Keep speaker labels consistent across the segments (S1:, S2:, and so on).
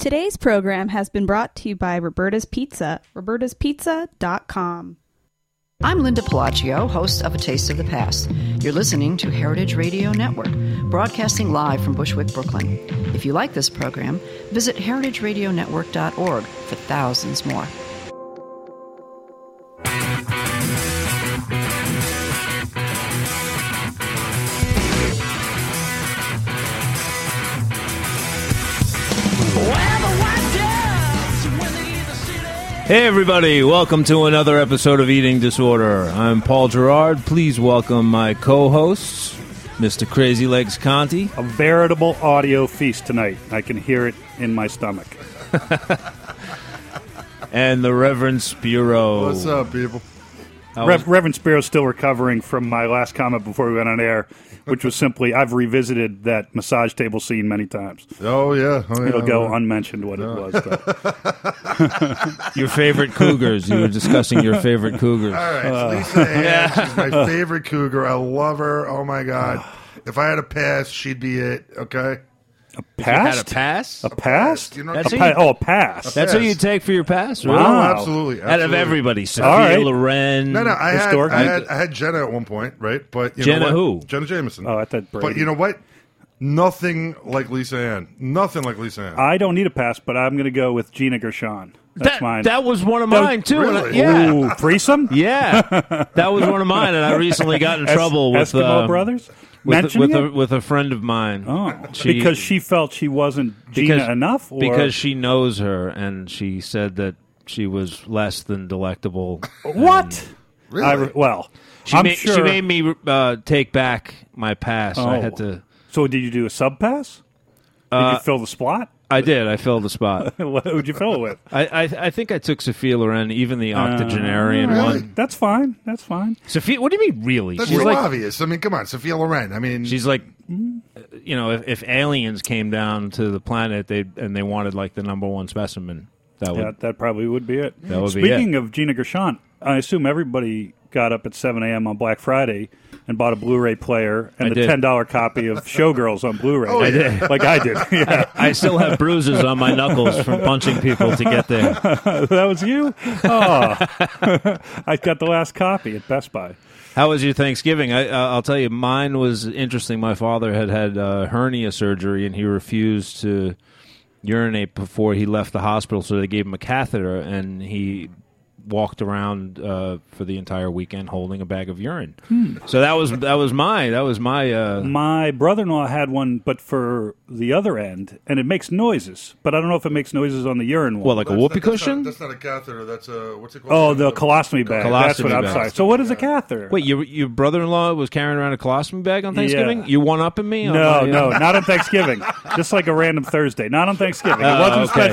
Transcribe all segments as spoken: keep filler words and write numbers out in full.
S1: Today's program has been brought to you by Roberta's Pizza, robertas pizza dot com.
S2: I'm Linda Pelaccio, host of A Taste of the Past. You're listening to Heritage Radio Network, broadcasting live from Bushwick, Brooklyn. If you like this program, visit heritage radio network dot org for thousands more.
S3: Hey everybody, welcome to another episode of Eating Disorder. I'm Paul Gerard. Please welcome my co-hosts, Mister Crazy Legs Conti.
S4: A veritable audio feast tonight. I can hear it in my stomach.
S3: And the Reverend Spiro.
S5: What's up, people?
S4: Rev- Reverend Spiro's still recovering from my last comment before we went on air, which was simply, I've revisited that massage table scene many times.
S5: Oh, yeah. Oh, yeah
S4: It'll go
S5: yeah.
S4: unmentioned what no. it was. But.
S3: Your favorite cougars. You were discussing your favorite cougars.
S5: All right. Uh, Lisa Ann, she's my favorite cougar. I love her. Oh, my God. If I had a pass, she'd be it. Okay?
S4: A pass?
S3: Had a pass?
S4: A pass?
S5: You know,
S4: a
S5: a
S4: pa- oh, a pass.
S3: A That's
S5: pass.
S3: what you take for your pass? Right?
S5: Wow.
S4: Wow.
S5: Oh, absolutely, absolutely.
S3: Out of everybody. Sophia
S4: right.
S3: Loren.
S5: No, no. I had,
S4: Historic-
S5: I, had, I had Jenna at one point, right? But you
S3: Jenna
S5: know what?
S3: who?
S5: Jenna Jameson.
S4: Oh, I thought Brady.
S5: But you know what? Nothing like Lisa Ann. Nothing like Lisa Ann.
S4: I don't need a pass, but I'm going to go with Gina Gershon. That's
S3: that,
S4: mine.
S3: That was one of
S4: That-
S3: mine, too.
S5: Really?
S3: And I- yeah.
S4: Ooh, threesome?
S3: Yeah. That was one of mine, and I recently got in
S4: Es-
S3: trouble with...
S4: Eskimo
S3: uh,
S4: Brothers?
S3: With,
S4: Mentioning
S3: with,
S4: it?
S3: a, with a friend of mine.
S4: Oh, because she felt she wasn't Gina
S3: Because-
S4: enough? Or?
S3: Because she knows her, and she said that she was less than delectable.
S4: What?
S5: Really?
S4: I re- well,
S3: She,
S4: I'm
S3: made,
S4: sure.
S3: she made me uh, take back my pass. I
S4: Oh.
S3: had to.
S4: So did you do a sub pass? Did
S3: Uh,
S4: you fill the spot?
S3: I did. I filled the spot.
S4: What would you fill it with?
S3: I, I I think I took Sophia Loren, even the octogenarian
S4: Uh,
S3: one.
S4: That's fine. That's fine.
S3: Sophia, what do you mean, really?
S5: That's
S3: she's
S5: so
S3: like,
S5: obvious. I mean, come on. Sophia Loren. I mean,
S3: she's like, you know, if, if aliens came down to the planet, they and they wanted like the number one specimen, that would
S4: Yeah, that probably would be it.
S3: That would be
S4: Speaking
S3: it.
S4: of Gina Gershon, I assume everybody got up at seven a.m. on Black Friday and bought a Blu-ray player and
S3: I
S4: the
S3: did.
S4: ten dollar copy of Showgirls on Blu-ray.
S5: Oh, I did.
S4: Like I did. Yeah.
S3: I still have bruises on my knuckles from punching people to get there.
S4: That was you? Oh. I got the last copy at Best Buy.
S3: How was your Thanksgiving? I, uh, I'll tell you, mine was interesting. My father had had uh, hernia surgery, and he refused to urinate before he left the hospital, so they gave him a catheter, and he walked around uh, for the entire weekend holding a bag of urine.
S4: Hmm.
S3: So that was that was my that was my. Uh,
S4: My brother-in-law had one, but for the other end, and it makes noises. But I don't know if it makes noises on the urine one.
S3: well, like a
S5: that's
S3: whoopee
S5: not- that's
S3: cushion.
S5: Not, that's not a catheter. That's a what's it called?
S4: Oh, the colostomy bag. That's what
S3: Colostomy
S4: I'm
S3: bag.
S4: sorry. So what is a catheter?
S3: Wait, your your brother-in-law was carrying around a colostomy bag on Thanksgiving?
S4: Yeah.
S3: You one upping me? on
S4: No,
S3: my, uh,
S4: no, not on Thanksgiving. Just like a random Thursday. Not on Thanksgiving. It
S3: Oh,
S4: wasn't
S3: okay.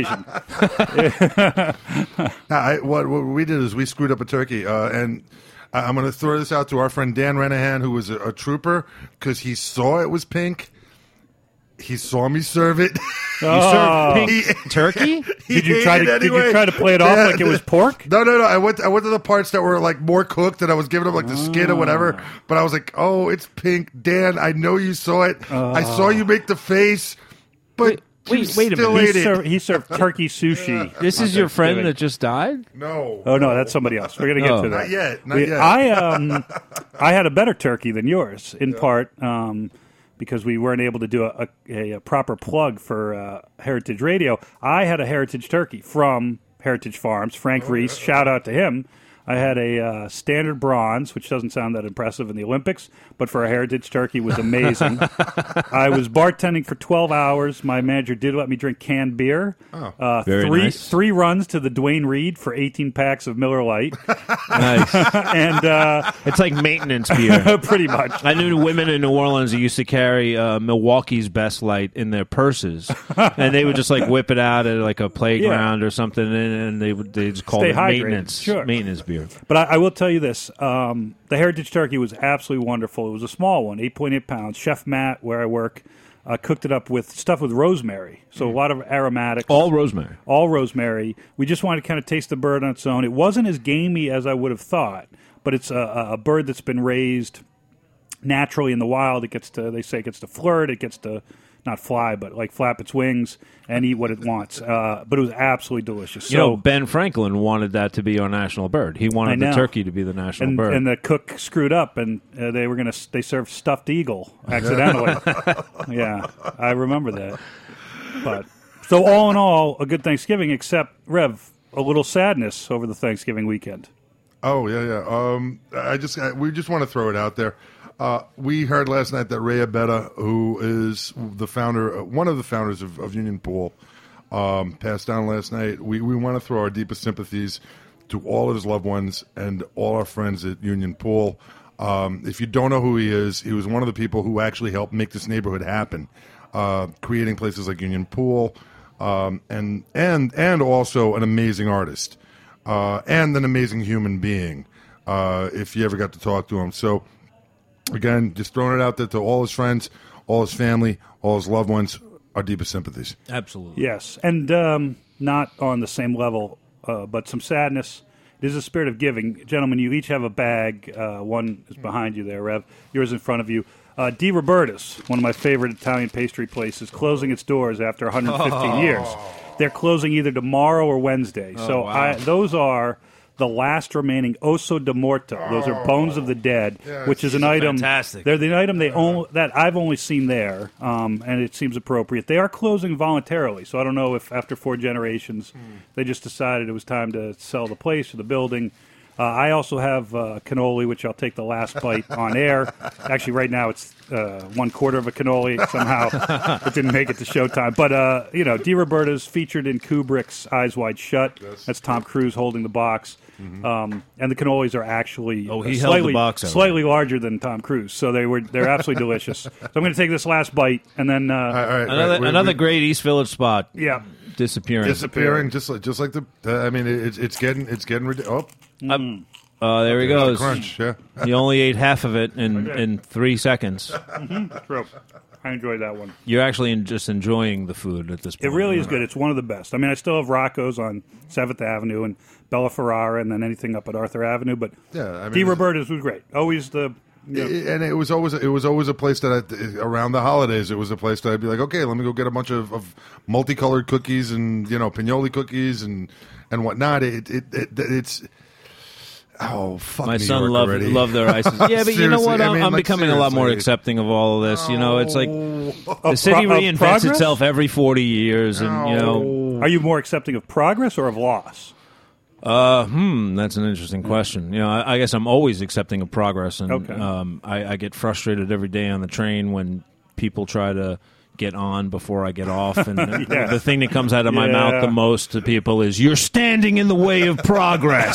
S4: a special occasion.
S5: Nah, I, what, what we did is we screwed up a turkey, uh, and I- I'm going to throw this out to our friend Dan Renahan, who was a, a trooper, because he saw it was pink. He saw me serve it.
S4: Oh.
S3: pink
S5: He-
S3: turkey?
S5: he
S4: Did you
S5: ate
S4: try
S5: it
S4: to- did you
S5: anyway.
S4: try to play it off like it was pork?
S5: No, no, no. I went. I went to the parts that were like more cooked, and I was giving him like the skin or whatever. But I was like, "Oh, it's pink, Dan. I know you saw it. I saw you make the face, but
S3: Wait,
S5: you
S3: wait a
S5: still
S3: minute.
S4: He
S5: ate it."
S4: served, he served turkey sushi.
S3: This
S4: on
S3: is your friend
S4: Thanksgiving.
S3: that just died?
S5: No.
S4: Oh no, that's somebody else. We're gonna get
S3: Oh.
S4: to that.
S5: Not yet, not
S4: We-
S5: yet.
S4: I um, I had a better turkey than yours, in part um, because we weren't able to do a, a, a proper plug for uh, Heritage Radio. I had a Heritage turkey from Heritage Farms. Frank Reese, shout out to him. I had a uh, standard bronze, which doesn't sound that impressive in the Olympics, but for a heritage turkey was amazing. I was bartending for twelve hours. My manager did let me drink canned beer.
S5: Oh.
S4: Uh,
S3: Very
S4: three
S3: nice.
S4: three runs to the Dwayne Reed for eighteen packs of Miller Lite,
S3: Nice.
S4: and uh,
S3: It's like maintenance beer.
S4: pretty much.
S3: I knew women in New Orleans who used to carry uh, Milwaukee's Best Light in their purses, and they would just like whip it out at like a playground or something, and, and they would they just call
S4: Stay
S3: it
S4: hydrated.
S3: maintenance
S4: Sure.
S3: maintenance beer.
S4: But I, I will tell you this: um, the Heritage Turkey was absolutely wonderful. It was a small one, eight point eight pounds. Chef Matt, where I work, uh, cooked it up with stuff with rosemary, so a lot of aromatics.
S3: All rosemary.
S4: all rosemary. We just wanted to kind of taste the bird on its own. It wasn't as gamey as I would have thought, but it's a, a bird that's been raised naturally in the wild. It gets to, they say, it gets to flirt. It gets to not fly, but like flap its wings and eat what it wants. Uh, but it was absolutely delicious.
S3: You
S4: so,
S3: know, Ben Franklin wanted that to be our national bird. He
S4: I
S3: wanted
S4: know.
S3: the turkey to be the national
S4: and,
S3: bird.
S4: and the cook screwed up, and uh, they were gonna they served stuffed eagle accidentally. Yeah, I remember that. But so all in all, a good Thanksgiving, except Rev, a little sadness over the Thanksgiving weekend.
S5: Oh yeah, yeah. Um, I just I, we just want to throw it out there. Uh, we heard last night that Ray Abetta, who is the founder, uh, one of the founders of, of Union Pool, um, passed down last night. We we want to throw our deepest sympathies to all of his loved ones and all our friends at Union Pool. Um, if you don't know who he is, he was one of the people who actually helped make this neighborhood happen, uh, creating places like Union Pool, um, and and and also an amazing artist. Uh, and an amazing human being, uh, if you ever got to talk to him. So, again, just throwing it out there to all his friends, all his family, all his loved ones, our deepest sympathies.
S3: Absolutely.
S4: Yes, and um, not on the same level, uh, but some sadness. It is a spirit of giving. Gentlemen, you each have a bag. Uh, one is behind you there, Rev. Yours in front of you. Uh, Di Roberta's, one of my favorite Italian pastry places, closing its doors after one hundred fifteen oh. years. They're closing either tomorrow or Wednesday.
S3: Oh,
S4: so
S3: wow.
S4: I, those are the last remaining osso di morto. Those are bones of the dead,
S5: Yeah,
S4: which is an item.
S3: fantastic.
S4: They're the item they only, that I've only seen there, um, and it seems appropriate. They are closing voluntarily, so I don't know if after four generations they just decided it was time to sell the place or the building. Uh, I also have uh, cannoli, which I'll take the last bite on air. Actually, right now it's uh, one quarter of a cannoli. Somehow it didn't make it to Showtime. But, uh, you know, Di Roberta's featured in Kubrick's Eyes Wide Shut.
S5: Yes.
S4: That's Tom Cruise holding the box. Mm-hmm. Um, and the cannolis are actually
S3: Oh,
S4: uh,
S3: he held the
S4: slightly,
S3: box out.
S4: slightly larger than Tom Cruise. So they were, they're absolutely delicious. So I'm going to take this last bite, and then... Uh,
S5: All right, all right,
S3: Another
S5: right, we-
S3: another
S5: we-
S3: great East Village spot.
S4: yeah.
S3: Disappearing.
S5: disappearing, just like just like the. Uh, I mean, it, it's it's getting it's getting ridiculous. Oh,
S4: Mm.
S3: Uh, there he goes.
S5: crunch, yeah.
S3: He only ate half of it in, in three seconds.
S4: True. I enjoyed that one.
S3: You're actually in, just enjoying the food at this point.
S4: It really is good. It's one of the best. I mean, I still have Rocco's on seventh Avenue and Bella Ferrara, and then anything up at Arthur Avenue. But
S5: Yeah, I mean,
S4: Di Roberta's was great. Always the you know,
S5: It- and it was always it was always a place that I, around the holidays it was a place that I'd be like, okay, let me go get a bunch of, of multicolored cookies and you know pignoli cookies and and whatnot. It it, it it's oh fuck
S3: My
S5: New
S3: son
S5: York
S3: loved
S5: already.
S3: loved their ices. Yeah, but you know
S5: Seriously,
S3: what?
S5: I
S3: I'm,
S5: mean,
S3: I'm
S5: like,
S3: becoming a lot more
S5: seriously.
S3: accepting of all of this. You know, it's like
S5: Oh.
S3: the city
S4: pro- of
S3: reinvents
S4: progress?
S3: itself every forty years, and you know,
S4: are you more accepting of progress or of loss?
S3: uh, hmm, that's an interesting question. You know, I, I guess I'm always accepting of progress, and
S4: Okay.
S3: um, I, I get frustrated every day on the train when people try to get on before I get off, and the,
S4: Yeah.
S3: the thing that comes out of my
S4: Yeah.
S3: mouth the most to people is, "You're standing in the way of progress."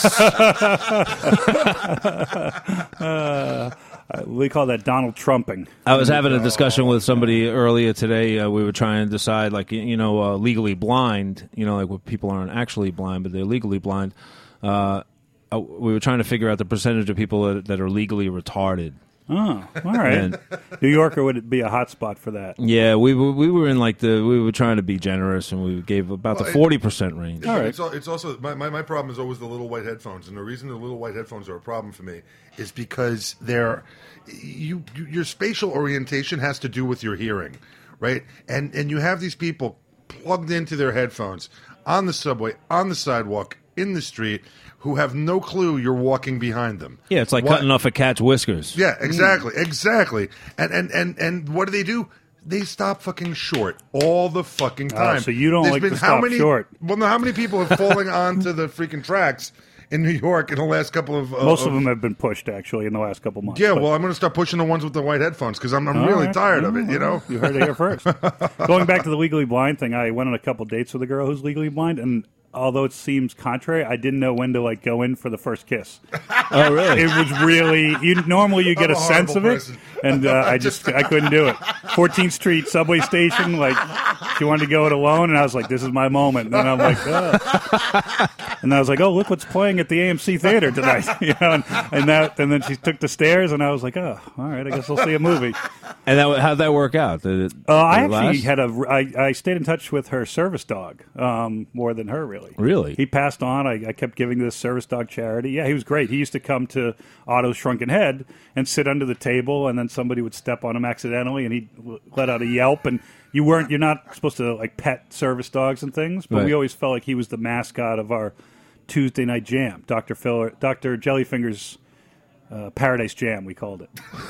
S4: Uh, we call that Donald Trumping.
S3: I was having a discussion with somebody earlier today. Uh, we were trying to decide, like, you know, uh, legally blind, you know, like what people aren't actually blind, but they're legally blind. Uh, uh, we were trying to figure out the percentage of people that, that are legally retarded.
S4: Oh, all right.
S3: And-
S4: New Yorker would be a hot spot for that.
S3: Yeah, we were we were in like the we were trying to be generous, and we gave about
S5: Well,
S3: the
S5: it-
S3: forty percent range.
S4: All right.
S5: It's, al- it's also my, my, my problem is always the little white headphones, and the reason the little white headphones are a problem for me is because they're you, you your spatial orientation has to do with your hearing, right? And and you have these people plugged into their headphones on the subway, on the sidewalk, in the street, who have no clue you're walking behind them.
S3: Yeah, it's like
S5: What-
S3: cutting off a cat's whiskers.
S5: Yeah, exactly, exactly. And and and and what do they do? They stop fucking short all the fucking time.
S4: so you don't
S5: There's
S4: like
S5: been
S4: to
S5: how
S4: stop
S5: many,
S4: short.
S5: Well, no, how many people have fallen onto the freaking tracks in New York in the last couple of? Uh,
S4: Most of them have been pushed, actually, in the last couple months.
S5: Yeah,
S4: But-
S5: well, I'm going to start pushing the ones with the white headphones because I'm, I'm
S4: All
S5: really
S4: right.
S5: tired of it.
S4: Oh,
S5: You know.
S4: You heard it here first. Going back to the legally blind thing, I went on a couple dates with a girl who's legally blind, and although it seems contrary, I didn't know when to like go in for the first kiss.
S3: Oh, really?
S4: It was really you. Normally, you get
S5: I'm
S4: a
S5: a
S4: sense of
S5: horrible
S4: it,
S5: person.
S4: and uh, I just I couldn't do it. fourteenth Street subway station, like she wanted to go it alone, and I was like, "This is my moment." And then I'm like, oh. And I was like, "Oh, look what's playing at the A M C theater tonight," you know. And, and that, and then she took the stairs, and I was like, "Oh, all right, I guess we'll see a movie."
S3: And that, how'd that work out? Did it,
S4: Uh, I
S3: did it
S4: actually
S3: last?
S4: had a. I, I stayed in touch with her service dog um, more than her, really.
S3: Really?
S4: He passed on. I, I kept giving this service dog charity. Yeah, he was great. He used to come to Otto's Shrunken Head and sit under the table, and then somebody would step on him accidentally, and he'd l- let out a yelp, and you weren't. You're not supposed to like pet service dogs and things, but
S3: Right.
S4: we always felt like he was the mascot of our Tuesday night jam, Doctor Phil, Doctor Jellyfinger's uh, Paradise Jam. We called it.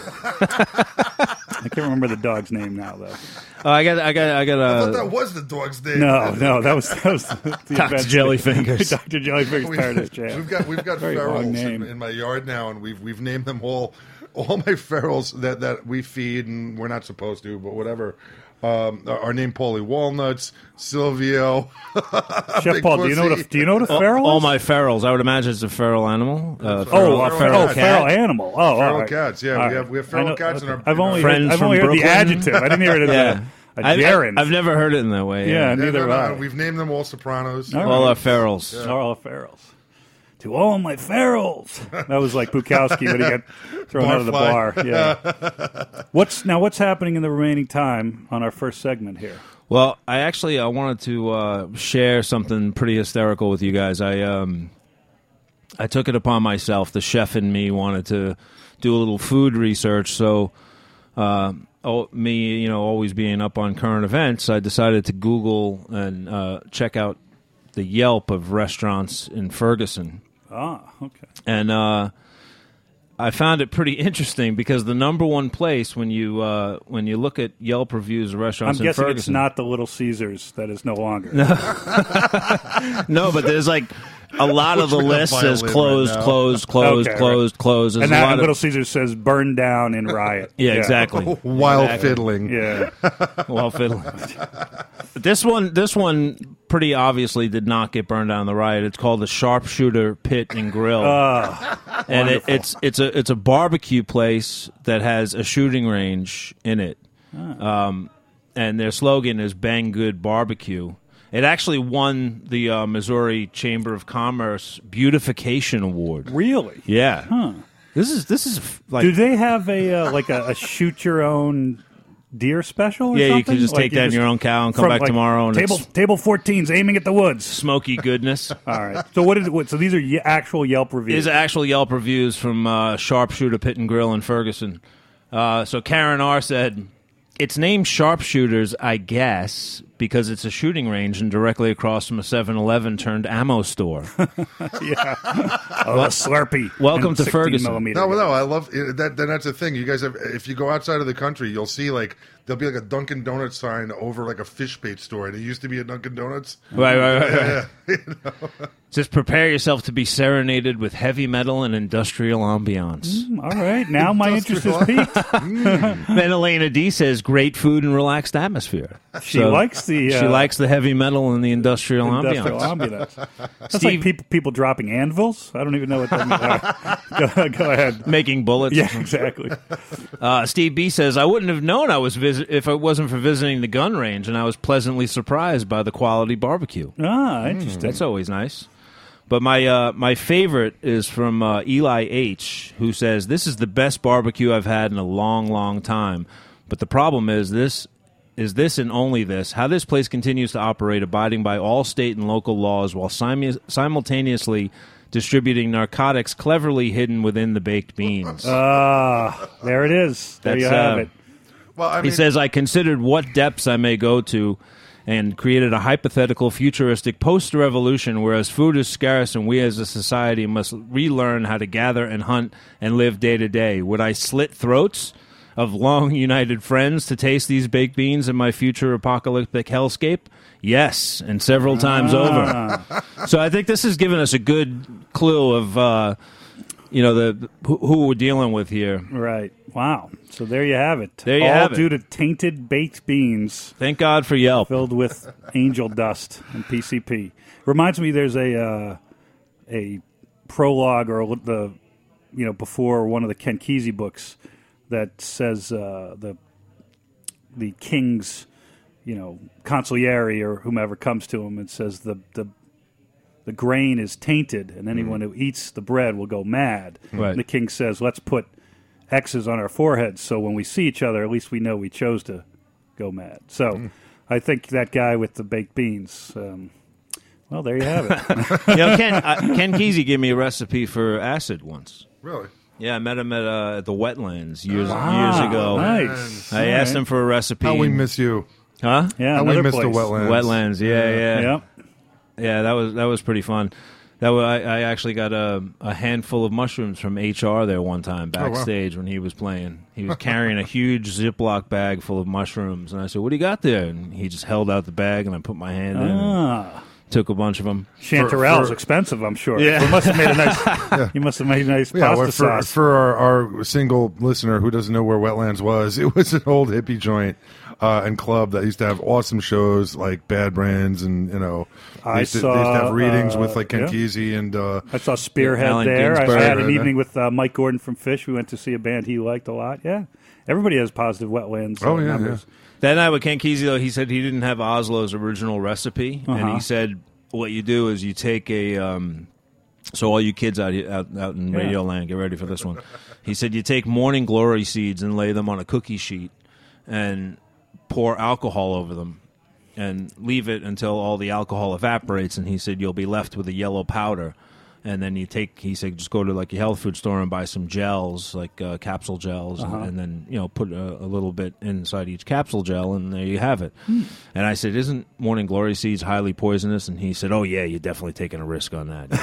S4: I can't remember the dog's name now, though.
S3: Oh, I got, I got, I got
S5: I thought
S3: a
S5: that was the dog's name.
S4: No, no, that was that was the, the
S3: Doctor
S4: event-
S3: Jellyfingers.
S4: Doctor Jellyfinger's
S5: We-
S4: Paradise Jam.
S5: We've got we've got
S4: Very
S5: ferals
S4: long
S5: in,
S4: name.
S5: in my yard now, and we've we've named them all. All my ferals that, that we feed, and we're not supposed to, but whatever. Um, are named Paulie Walnuts, Silvio.
S4: Chef
S5: Big
S4: Paul, do you know what a,
S5: Pussy.
S4: do you know what a
S3: all,
S4: feral
S3: all
S4: is?
S3: my ferals. I would imagine it's a feral animal. Uh,
S4: Oh,
S3: feral,
S4: a
S5: feral
S4: feral,
S5: cat.
S4: feral animal. Oh, all
S5: Feral
S4: right.
S5: cats, yeah,
S4: All
S5: we have- we have feral
S4: I know-
S5: cats in
S4: okay.
S5: our-
S4: I've only
S3: Friends
S4: heard, I've
S3: from
S4: only heard the
S3: Brooklyn?
S4: adjective. I didn't hear it as
S3: Yeah.
S4: a, a
S3: I've,
S4: gerund.
S3: I've never heard it in that way.
S4: Yeah,
S3: Yeah,
S5: Yeah,
S4: neither
S5: no, no,
S4: have I.
S5: we've named them all Sopranos.
S4: All
S3: all
S4: right.
S3: our ferals.
S4: All our ferals. To all my ferals. That was like Bukowski when he got thrown out of the bar.
S5: Barfly.
S4: Yeah. What's now? What's happening in the remaining time on our first segment here?
S3: Well, I actually I wanted to uh, share something pretty hysterical with you guys. I um, I took it upon myself. The chef in me wanted to do a little food research, so uh, oh, me, you know, always being up on current events, I decided to Google and uh, check out the Yelp of restaurants in Ferguson.
S4: Ah, okay.
S3: And uh, I found it pretty interesting because the number one place when you uh, when you look at Yelp reviews of
S4: I'm
S3: restaurants in
S4: guessing
S3: Ferguson,
S4: it's not the Little Caesars that is no longer.
S3: no, but there's like a lot of the
S5: Looks like a
S3: list says
S5: violin
S3: closed,
S5: right now.
S3: closed, closed,
S4: Okay,
S3: closed, closed. There's
S4: And
S3: a
S4: that
S3: lot
S4: Little
S3: of
S4: Caesars says "burn down in riot."
S3: yeah, exactly.
S5: While
S3: Exactly.
S5: fiddling.
S4: Yeah.
S3: Well, fiddling. This one, this one, pretty obviously did not get burned down in the riot. It's called the Sharpshooter Pit and Grill,
S4: Ah,
S3: and it, it's it's a it's a barbecue place that has a shooting range in it. Um, and their slogan is "Bang Good Barbecue." It actually won the uh, Missouri Chamber of Commerce Beautification Award.
S4: really?
S3: Yeah,
S4: Huh.
S3: this is this is f- like
S4: Do they have a uh, like a, a shoot your own deer special? Or
S3: yeah, you
S4: something?
S3: can just
S4: Like
S3: take that in
S4: just-
S3: your own cow and come
S4: from,
S3: back
S4: like,
S3: tomorrow and
S4: table
S3: it's
S4: table fourteen's aiming at the woods.
S3: smoky goodness.
S4: All right. So what is what? So these are ye- actual Yelp reviews.
S3: These are actual Yelp reviews from uh, Sharpshooter Pit and Grill in Ferguson. Uh, so Karen R. said, "It's named Sharpshooters, I guess, because it's a shooting range and directly across from a seven eleven turned ammo store."
S4: yeah. Oh, a Slurpee.
S3: Welcome
S4: and
S3: to
S4: sixteen
S3: Ferguson.
S4: millimeter
S5: No,
S4: gun.
S5: no, I love it. that. Then that's the thing. You guys have, if you go outside of the country, you'll see like there'll be like a Dunkin' Donuts sign over like a fish bait store. There used to be a Dunkin' Donuts.
S3: Right, right, right. right.
S5: Yeah.
S3: Just prepare yourself to be serenaded with heavy metal and industrial ambiance.
S4: All right. Now my interest is piqued.
S3: Then Elena D says, "Great food and relaxed atmosphere."
S4: She
S3: So
S4: likes the uh,
S3: she likes the heavy metal and the industrial,
S4: industrial
S3: ambiance.
S4: ambiance. That's
S3: Steve-
S4: like people people dropping anvils. I don't even know what that means. All right. go, go ahead.
S3: Making bullets.
S4: Yeah, exactly.
S3: Uh, Steve B says, "I wouldn't have known I was visit if it wasn't for visiting the gun range, and I was pleasantly surprised by the quality barbecue."
S4: Ah, interesting.
S3: That's always nice. But my uh, my favorite is from uh, Eli H, who says, "This is the best barbecue I've had in a long, long time. But the problem is this is this and only this, how this place continues to operate, abiding by all state and local laws while simu- simultaneously distributing narcotics cleverly hidden within the baked beans."
S4: Ah, there it is. There
S3: That's,
S4: you have
S3: uh,
S4: it.
S5: Well, I mean,
S3: He says, "I considered what depths I may go to and created a hypothetical futuristic post-revolution whereas food is scarce and we as a society must relearn how to gather and hunt and live day to day. Would I slit throats of long united friends to taste these baked beans in my future apocalyptic hellscape? Yes, and several times over." So I think this has given us a good clue of, uh, you know, the who, who we're dealing with here.
S4: Right. Wow. So there you have it.
S3: There you
S4: All
S3: have it.
S4: due to tainted baked beans
S3: Thank God for Yelp.
S4: filled with angel dust and P C P. Reminds me, there's a uh, a prologue or the you know before one of the Ken Kesey books that says uh, the the king's you know consigliere or whomever comes to him and says the the the grain is tainted and anyone who eats the bread will go mad.
S3: Right.
S4: And the king says, let's put X's on our foreheads so when we see each other, at least we know we chose to go mad. So I think that guy with the baked beans, um, well, there you have it.
S3: You know, Ken, uh, Ken Kesey gave me a recipe for acid once.
S5: really.
S3: Yeah, I met him at, uh, at the wetlands years
S4: Ah,
S3: years ago.
S4: nice.
S3: I
S4: All
S3: asked
S4: right.
S3: him for a recipe.
S5: How we
S3: and-
S5: miss you.
S3: Huh?
S4: Yeah,
S5: And we
S4: another
S5: missed the
S4: place.
S5: wetlands.
S3: Wetlands. Yeah, yeah,
S4: Yep.
S3: yeah. That was that was pretty fun. That was, I, I actually got a, a handful of mushrooms from H R there one time backstage when he was playing. He was carrying a huge Ziploc bag full of mushrooms, and I said, "What do you got there?" And he just held out the bag, and I put my hand in, and
S4: Ah.
S3: took a bunch of them.
S4: Chanterelle's
S5: for-
S4: expensive, I'm sure.
S3: Yeah.
S4: You must have made a nice. You must have made a nice
S5: Yeah,
S4: pasta
S5: well, for,
S4: sauce.
S5: for our, our single listener who doesn't know where Wetlands was, it was an old hippie joint uh, and club that used to have awesome shows like Bad Brands, and you know, they
S4: I
S5: used to,
S4: saw,
S5: they used to have readings
S4: uh,
S5: with like Ken
S4: yeah.
S5: Kesey and uh,
S4: I saw Spearhead
S3: Allen
S4: there. I, I
S3: Ginsberg.
S4: had an
S5: Right,
S4: evening with uh, Mike Gordon from Fish. We went to see a band he liked a lot. Yeah, everybody has positive Wetlands. uh,
S5: Oh, yeah,
S4: numbers.
S3: That night with Ken Kesey, though, he said he didn't have Oslo's original recipe, and
S4: Uh-huh.
S3: he said what you do is you take a. Um, so all you kids out here, out, out in
S4: Yeah.
S3: Radio Land, get ready for this one. He said you take morning glory seeds and lay them on a cookie sheet, and pour alcohol over them, and leave it until all the alcohol evaporates. And he said you'll be left with a yellow powder. And then you take, he said, just go to like your health food store and buy some gels, like uh, capsule gels,
S4: Uh-huh.
S3: and, and then, you know, put a, a little bit inside each capsule gel, and there you have it.
S4: Hmm.
S3: And I said, isn't morning glory seeds highly poisonous? And he said, oh, yeah, you're definitely taking a risk on that.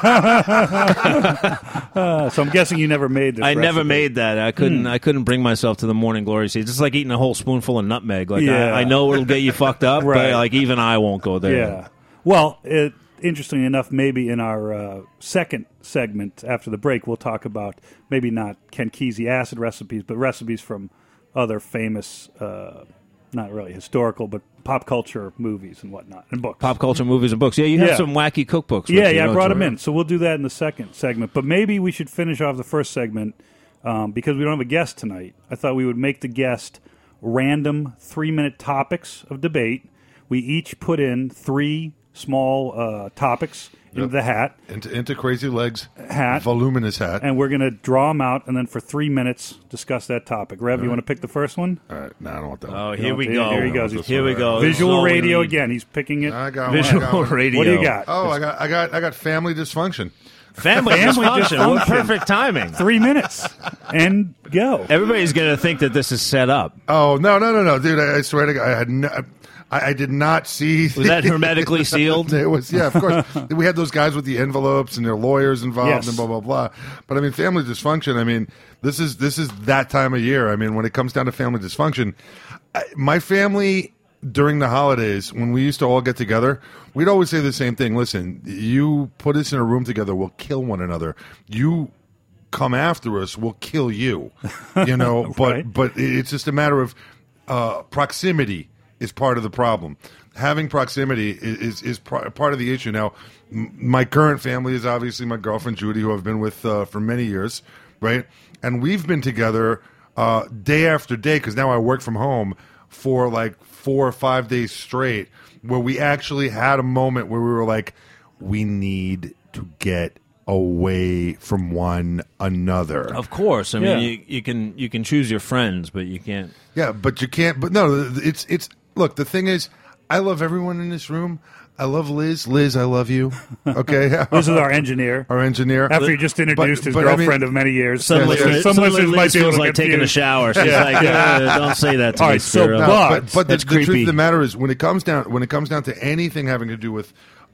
S4: Uh, so I'm guessing you never made this.
S3: I never
S4: recipe.
S3: made that. I couldn't
S4: Hmm.
S3: I couldn't bring myself to the morning glory seeds. It's like eating a whole spoonful of nutmeg. Like,
S4: Yeah.
S3: I, I know it'll get you fucked up,
S4: Right.
S3: but like even I won't go there.
S4: Yeah. Well, it, interestingly enough, maybe in our uh, second segment after the break, we'll talk about maybe not Ken Kesey acid recipes, but recipes from other famous, uh, not really historical, but pop culture movies and whatnot, and books.
S3: Pop culture movies and books. Yeah, you have
S4: Yeah.
S3: some wacky cookbooks.
S4: Yeah,
S3: with you,
S4: yeah, I
S3: don't
S4: brought
S3: you?
S4: them in. So we'll do that in the second segment. But maybe we should finish off the first segment um, because we don't have a guest tonight. I thought we would make the guest random three-minute topics of debate. We each put in three small uh, topics into
S5: Yep.
S4: the hat,
S5: into, into Crazy Legs
S4: Hat.
S5: voluminous hat.
S4: and we're going to draw them out, and then for three minutes discuss that topic. Rev, you want to pick the first one?
S5: All right, no, I don't want that.
S3: Oh,
S5: one.
S3: here we
S4: Here-
S3: go.
S4: here he goes. He's-
S3: Here we go.
S4: Visual
S3: This is all we
S4: radio
S3: need.
S4: again. He's picking it.
S5: I got one. I got
S3: Visual
S5: one.
S3: radio.
S4: What do you got?
S5: Oh, I got, I got, I got family dysfunction.
S3: Family,
S4: Family
S3: dysfunction. What
S4: dysfunction.
S3: perfect timing.
S4: Three minutes and go.
S3: Everybody's going to think that this is set up.
S5: Oh no, no, no, no, dude! I, I swear to God, I had no, I, I did not see.
S3: Was that hermetically sealed?
S5: It was, yeah, of course. We had those guys with the envelopes and their lawyers involved
S4: Yes.
S5: and blah blah blah. But I mean, family dysfunction. I mean, this is this is that time of year. I mean, when it comes down to family dysfunction, I, my family during the holidays when we used to all get together, we'd always say the same thing. Listen, you put us in a room together, we'll kill one another. You come after us, we'll kill you. You know, but
S4: Right.
S5: but it's just a matter of uh, proximity is part of the problem. Having proximity is is, is par- part of the issue. Now, m- my current family is obviously my girlfriend Judy, who I've been with uh, for many years, right? And we've been together uh, day after day because now I work from home for like four or five days straight, where we actually had a moment where we were like, we need to get away from one another.
S3: Of course. I mean,
S4: Yeah.
S3: you, you can you can choose your friends, but you can't.
S5: Yeah, but you can't. But no, it's it's. Look, the thing is, I love everyone in this room. I love Liz. Liz, I love you. Okay,
S4: This is our engineer.
S5: our engineer.
S4: After he just introduced
S5: But-
S4: his
S5: but I mean-
S4: girlfriend of many years.
S3: Some
S5: Yeah,
S3: listeners,
S5: yeah.
S4: some
S3: some
S4: listeners
S3: listeners
S4: might be a
S3: feels
S4: little
S3: like taking a
S4: confused.
S3: shower. She's like, uh, don't say that to
S4: All
S3: me,
S4: right, so
S3: Spiro.
S4: Bob-
S5: No, but, but the,
S3: That's
S5: the truth
S3: creepy.
S5: of the matter is, when it comes down when it comes down to anything having to do with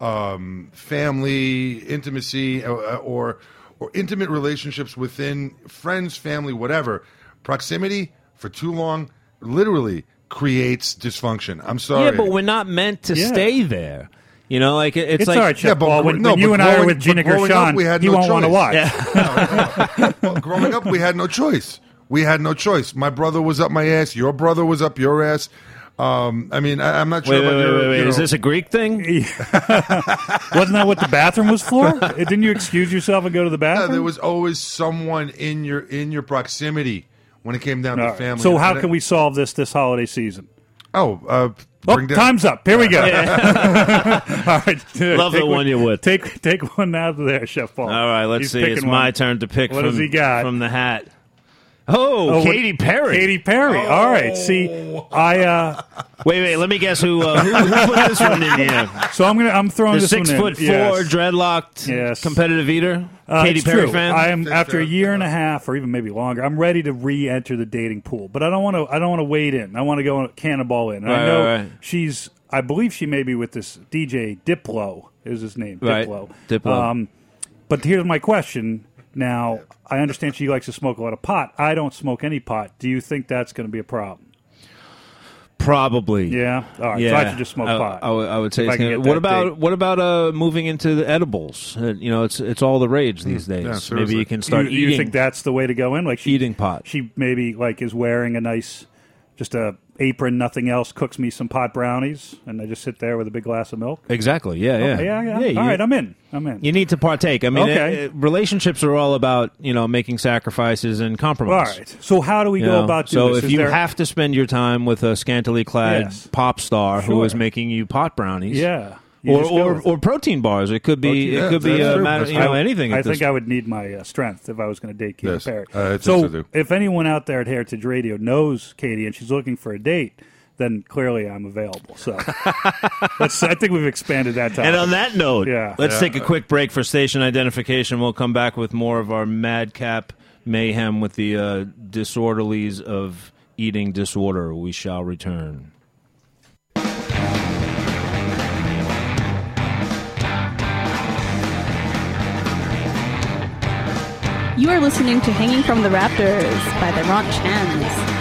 S5: um, family intimacy or, or or intimate relationships within friends, family, whatever, proximity for too long literally creates dysfunction. I'm sorry.
S3: Yeah, but we're not meant to
S4: Yeah.
S3: stay there. You know, like it- it's,
S4: It's
S3: like
S4: all right, Chef
S5: Yeah, but
S4: Paul.
S5: gr-
S4: When,
S5: no,
S4: when you
S5: but
S4: and I are
S5: growing-
S4: with Gina
S5: but growing up,
S4: Gershon,
S5: we had
S4: he
S5: no
S4: won't want to
S5: choice.
S4: watch.
S5: Well, growing up, we had no choice. We had no choice. My brother was up my ass. Your brother was up your ass. Um, I mean, I, I'm not sure
S3: Wait,
S5: about
S3: wait,
S5: your.
S3: wait, wait,
S5: you
S3: wait. Is
S5: know-
S3: this a Greek thing?
S4: Wasn't that what the bathroom was for? Didn't you excuse yourself and go to the
S5: Yeah,
S4: bathroom?
S5: there was always someone in your in your proximity when it came down
S4: All
S5: to
S4: right.
S5: family.
S4: So how
S5: And
S4: can
S5: it-
S4: we solve this this holiday season?
S5: Oh, uh,
S4: Oh,
S5: bring down-
S4: time's up. Here we go. All right,
S3: Love
S4: take
S3: the one you would.
S4: Take take one out of there, Chef Paul.
S3: All right, let's
S4: He's
S3: see.
S4: picking
S3: It's
S4: one.
S3: my turn to pick
S4: What
S3: from,
S4: does he got?
S3: from the hat. Oh,
S4: Oh,
S3: Katy Perry.
S4: Katy Perry.
S5: Oh.
S4: All right. See, I uh,
S3: Wait, wait. Let me guess who uh, who, who put this one in here.
S4: so I'm gonna I'm throwing
S3: The
S4: this
S3: six
S4: one in.
S3: foot four,
S4: Yes.
S3: dreadlocked,
S4: Yes.
S3: competitive eater.
S4: Uh,
S3: Katy
S4: it's
S3: Perry
S4: true.
S3: fan.
S4: I am
S5: Think
S4: after
S5: so,
S4: a year
S5: yeah.
S4: and a half, or even maybe longer. I'm ready to re-enter the dating pool, but I don't want to. I don't want to wade in. I want to go cannonball in. And
S3: Right,
S4: I know
S3: right, right.
S4: she's. I believe she may be with this D J Diplo. Is his name
S3: Right.
S4: Diplo?
S3: Diplo.
S4: Um, but here's my question. Now, I understand she likes to smoke a lot of pot. I don't smoke any pot. Do you think that's going to be a problem?
S3: Probably.
S4: Yeah. All right.
S3: Yeah.
S4: So I should just smoke
S3: I,
S4: pot.
S3: I would- I would say.
S4: If
S3: It's
S4: I can
S3: gonna,
S4: get
S3: what
S4: that
S3: about
S4: date.
S3: what about uh, moving into the edibles? Uh, you know, it's it's all the rage these days.
S5: yeah,
S3: Maybe
S5: seriously.
S3: you can start
S4: you, you
S3: eating
S4: think that's the way to go in? Like she,
S3: eating pot.
S4: She maybe like is wearing a nice, just a apron, nothing else. Cooks me some pot brownies, and I just sit there with a big glass of milk.
S3: Exactly. Yeah. Yeah.
S4: Okay, yeah, yeah.
S3: you,
S4: all right, I'm in. I'm in.
S3: you need to partake. I mean,
S4: Okay.
S3: it- it- relationships are all about you know making sacrifices and
S4: all
S3: compromise.
S4: right. So how do we
S3: You
S4: go
S3: know,
S4: about doing
S3: so
S4: this?
S3: if
S4: Is
S3: you
S4: there-
S3: have to spend your time with a scantily clad
S4: Yes.
S3: pop star who
S4: Sure.
S3: is making you pot brownies,
S4: yeah, you
S3: or
S4: just go
S3: or,
S4: with it.
S3: or protein bars, it could be
S5: Protein-
S3: it
S5: yeah,
S3: could be
S5: that's
S3: a
S5: true.
S3: matter,
S5: That's
S3: you know
S5: true.
S3: anything.
S4: I
S3: at this
S4: think I would need my uh, strength if I was going to date Katy
S5: Yes.
S4: Perry.
S5: Uh, I think
S4: so
S5: so, too.
S4: if anyone out there at Heritage Radio knows Katy and she's looking for a date, then clearly I'm available. So that's, I think we've expanded that topic.
S3: And on that note,
S4: Yeah.
S3: let's
S5: Yeah.
S3: take a quick break for station identification. We'll come back with more of our madcap mayhem with the uh, disorderlies of eating disorder. We shall return.
S1: You are listening to Hanging from the Raptors by the Ron Chans.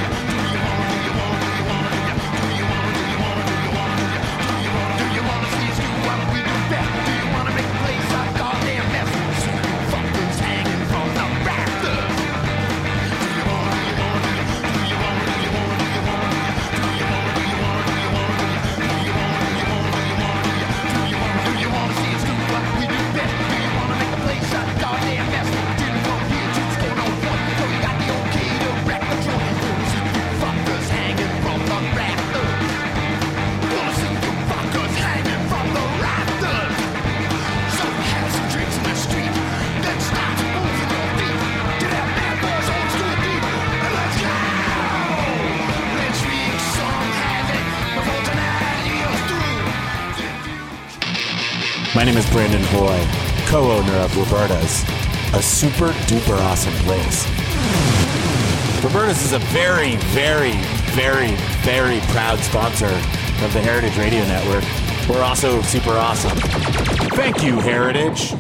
S6: My name is Brandon Hoy, co-owner of Roberta's, a super duper awesome place. Roberta's is a very, very, very, very proud sponsor of the Heritage Radio Network. We're also super awesome. Thank you, Heritage.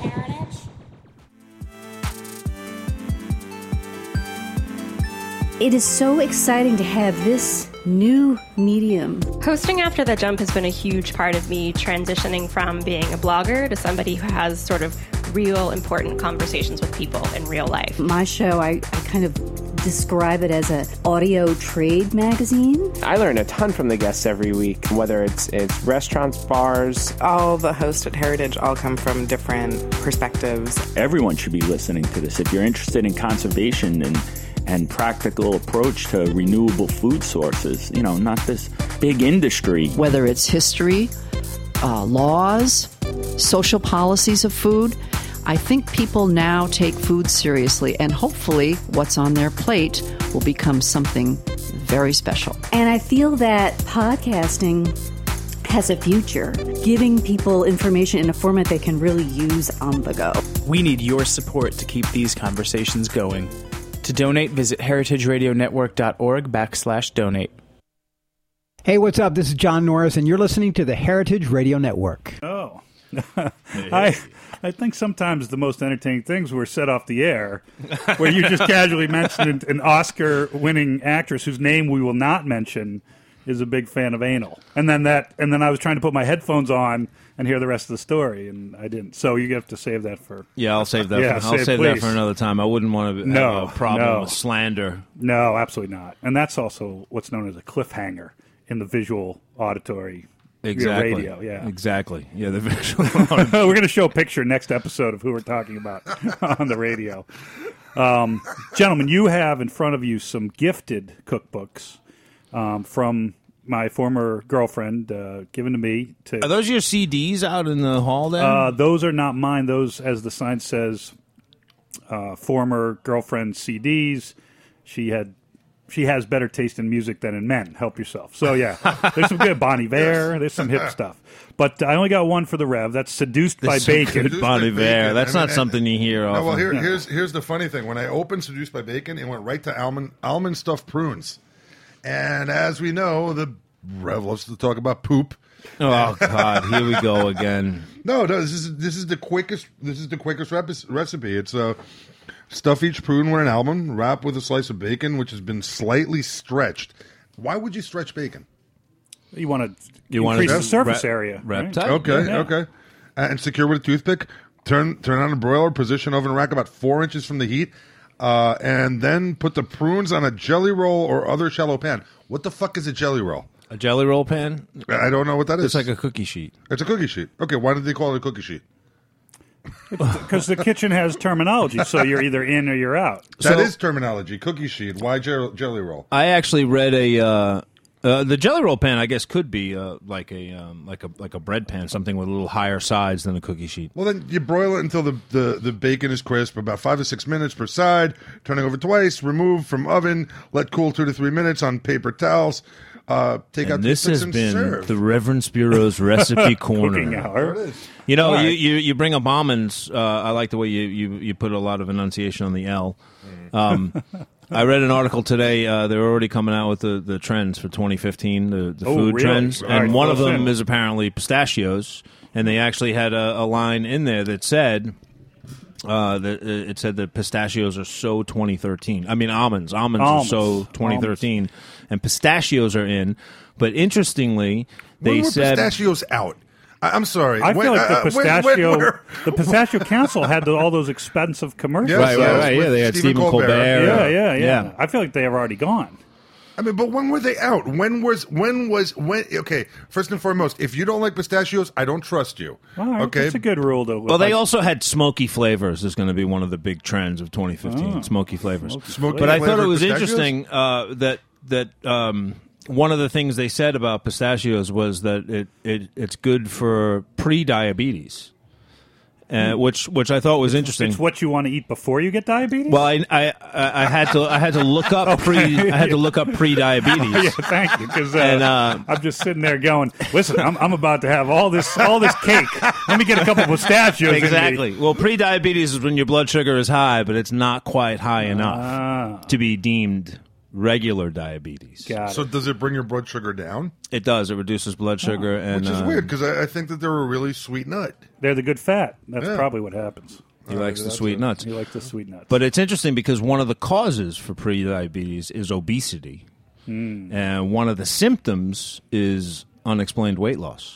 S7: It is so exciting to have this new medium.
S8: Hosting After the Jump has been a huge part of me transitioning from being a blogger to somebody who has sort of real important conversations with people in real life.
S7: My show, I, I kind of describe it as an audio trade magazine.
S9: I learn a ton from the guests every week, whether it's it's restaurants, bars.
S10: All the hosts at Heritage all come from different perspectives.
S11: Everyone should be listening to this. If you're interested in conservation and and practical approach to renewable food sources, you know, not this big industry.
S2: Whether it's history, uh, laws, social policies of food, I think people now take food seriously, and hopefully what's on their plate will become something very special.
S7: And I feel that podcasting has a future, giving people information in a format they can really use on the go.
S12: We need your support to keep these conversations going. To donate, visit heritageradionetwork.org backslash donate.
S13: Hey, what's up? This is John Norris, and you're listening to the Heritage Radio Network.
S4: Oh. I I think sometimes the most entertaining things were set off the air, where you just casually mentioned an Oscar-winning actress whose name we will not mention is a big fan of anal, and then that, and then I was trying to put my headphones on and hear the rest of the story, and I didn't. So you have to save that for.
S3: Yeah, I'll save that.
S4: Yeah,
S3: for, I'll
S4: save,
S3: save that
S4: please.
S3: for another time. I wouldn't want to
S4: No,
S3: have a problem
S4: no.
S3: with slander.
S4: No, absolutely not. And that's also what's known as a cliffhanger in the visual auditory
S3: Exactly.
S4: radio. Yeah,
S3: Exactly. Yeah, the visual.
S4: we're going to show a picture next episode of who we're talking about on the radio. Um, gentlemen, you have in front of you some gifted cookbooks um, from my former girlfriend, uh, given to me. To
S3: Are those your C Ds out in the hall then?
S4: uh, those are not mine. Those, as the sign says, uh, former girlfriend C Ds. she had she has better taste in music than in men. Help yourself. So yeah, there's some good Bon Iver. There's some hip stuff. But I only got one for the Rev. That's Seduced by
S3: There's some
S4: Bacon.
S3: good Bon Iver. That's not something you hear
S5: No,
S3: often.
S5: well, here, here's here's the funny thing. When I opened Seduced by Bacon, it went right to almond almond stuffed prunes, and as we know, the Rev loves to talk about poop.
S3: Oh God, here we go again.
S5: No, no, this is this is the quickest. This is the quickest rep- recipe. It's uh, stuff each prune with an almond, wrap with a slice of bacon, which has been slightly stretched. Why would you stretch bacon?
S4: You want to
S3: You
S4: increase
S3: wanna
S4: the surface
S3: re-
S4: area.
S3: rep
S4: right?
S3: tight.
S5: Okay,
S4: Yeah.
S5: okay, and secure with a toothpick. Turn turn on a broiler. Position oven rack about four inches from the heat, uh, and then put the prunes on a jelly roll or other shallow pan. What the fuck is a jelly roll?
S3: A jelly roll pan?
S5: I don't know what that is.
S3: It's like a cookie sheet.
S5: It's a cookie sheet. Okay, why did they call it a cookie sheet?
S4: Because the kitchen has terminology, so you're either in or you're out.
S5: That is terminology. Cookie sheet. Why jell- jelly roll?
S3: I actually read a uh, uh, the jelly roll pan. I guess could be uh, like a um, like a like a bread pan, something with a little higher sides than a cookie sheet.
S5: Well, then you broil it until the, the, the bacon is crisp, about five to six minutes per side. Turning over twice. Remove from oven. Let cool two to three minutes on paper towels. Uh, take out
S3: And this
S5: toothpicks
S3: has
S5: and
S3: been
S5: serve.
S3: the Reverend Bureau's recipe corner.
S4: Cooking hour.
S5: There it is.
S3: You know,
S4: All
S3: you,
S4: right.
S3: you, you bring up almonds. Uh, I like the way you, you, you put a lot of enunciation on the L. Um, I read an article today. Uh, they're already coming out with the, the trends for twenty fifteen, the, the
S4: Oh,
S3: food
S4: really?
S3: trends.
S4: All
S3: And
S4: right,
S3: one of
S4: close
S3: them
S4: in.
S3: is apparently pistachios. And they actually had a, a line in there that said, uh, that it said that pistachios are so twenty thirteen. I mean, almonds. Almonds,
S4: Almonds.
S3: are so twenty thirteen. And pistachios are in. But interestingly, they
S5: when were
S3: said...
S5: pistachios out? I, I'm sorry.
S4: I
S5: When-
S4: feel like the
S5: uh, when-
S4: pistachio,
S5: when were-
S4: the Pistachio Council had the, all those expensive commercials.
S5: Yes,
S3: Right, right,
S5: yes,
S3: right.
S5: with
S3: Yeah, they had
S5: Stephen
S3: Stephen Colbert.
S4: Yeah, yeah, yeah,
S3: Yeah.
S4: I feel like they have already gone.
S5: I mean, but when were they out? When was when was when? Okay, first and foremost, if you don't like pistachios, I don't trust you.
S4: All right,
S5: okay,
S4: that's a good rule to.
S3: Well, they also had smoky flavors. Is going to be one of the big trends of twenty fifteen.
S4: Oh.
S3: Smoky flavors.
S5: Smoky
S3: but I thought it
S5: flavored
S3: was
S5: pistachios?
S3: interesting uh, that that um, one of the things they said about pistachios was that it, it it's good for pre-diabetes, uh, which which I thought was interesting.
S4: It's what you want to eat before you get diabetes.
S3: Well, I, I I had to I had to look up pre I had to look up pre-diabetes.
S4: yeah, thank you. Because uh,
S3: And, uh,
S4: I'm just sitting there going, "Listen, I'm, I'm about to have all this all this cake. Let me get a couple of pistachios." in me."
S3: Exactly. Well, pre-diabetes is when your blood sugar is high, but it's not quite high enough
S4: Ah,
S3: to be deemed regular diabetes.
S4: got
S5: so
S4: it.
S5: does it bring your blood sugar down?
S3: It does. It reduces blood sugar, and
S5: Which is
S3: uh,
S5: weird because I, I think that they're a really sweet nut.
S4: They're the good fat. That's
S5: Yeah.
S4: probably what happens.
S3: He likes the
S5: that's
S3: sweet
S5: it.
S3: nuts.
S4: You like the sweet nuts.
S3: But it's interesting because one of the causes for pre-diabetes is obesity,
S4: Hmm.
S3: and one of the symptoms is unexplained weight loss.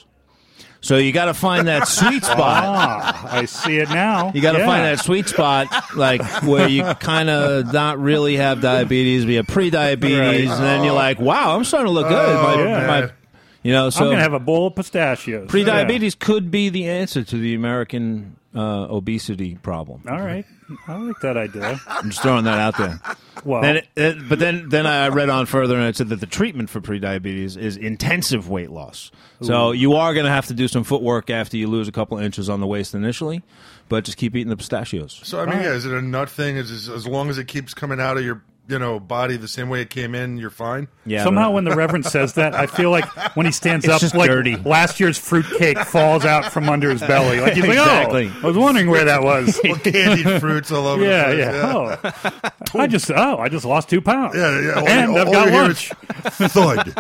S3: So you got to find that sweet spot.
S4: ah, I see it now.
S3: You got to
S4: Yeah.
S3: find that sweet spot, like where you kind of not really have diabetes, but you have pre-diabetes,
S4: Right.
S3: and then you're like, "Wow, I'm starting to look good."
S5: Oh,
S3: My-
S5: man.
S3: my- you know, so
S4: I'm gonna have a bowl of pistachios.
S3: pre-diabetes could be the answer to the American uh, obesity problem.
S4: Yeah. All right, I like that idea.
S3: I'm just throwing that out there.
S4: Well,
S3: Then it, it, but then, then I read on further, and it said that the treatment for prediabetes is intensive weight loss. So you are going to have to do some footwork after you lose a couple of inches on the waist initially, but just keep eating the pistachios.
S5: So I mean, yeah, is it a nut thing? Is is- as long as it keeps coming out of your you know body the same way it came in, you're fine.
S3: Yeah.
S4: somehow
S3: but-
S4: when the Reverend says that, I feel like when he stands
S3: It's
S4: up,
S3: just
S4: like
S3: dirty.
S4: last year's fruit cake falls out from under his belly. Like he's like,
S3: Exactly.
S4: oh, I was wondering where that was.
S5: Well, candied fruits all over
S4: Yeah,
S5: the place.
S4: yeah. Oh, I just oh, I just lost two pounds.
S5: Yeah, yeah. All,
S4: and
S5: all,
S4: I've
S5: all
S4: got
S5: you hear
S4: lunch.
S5: is thud.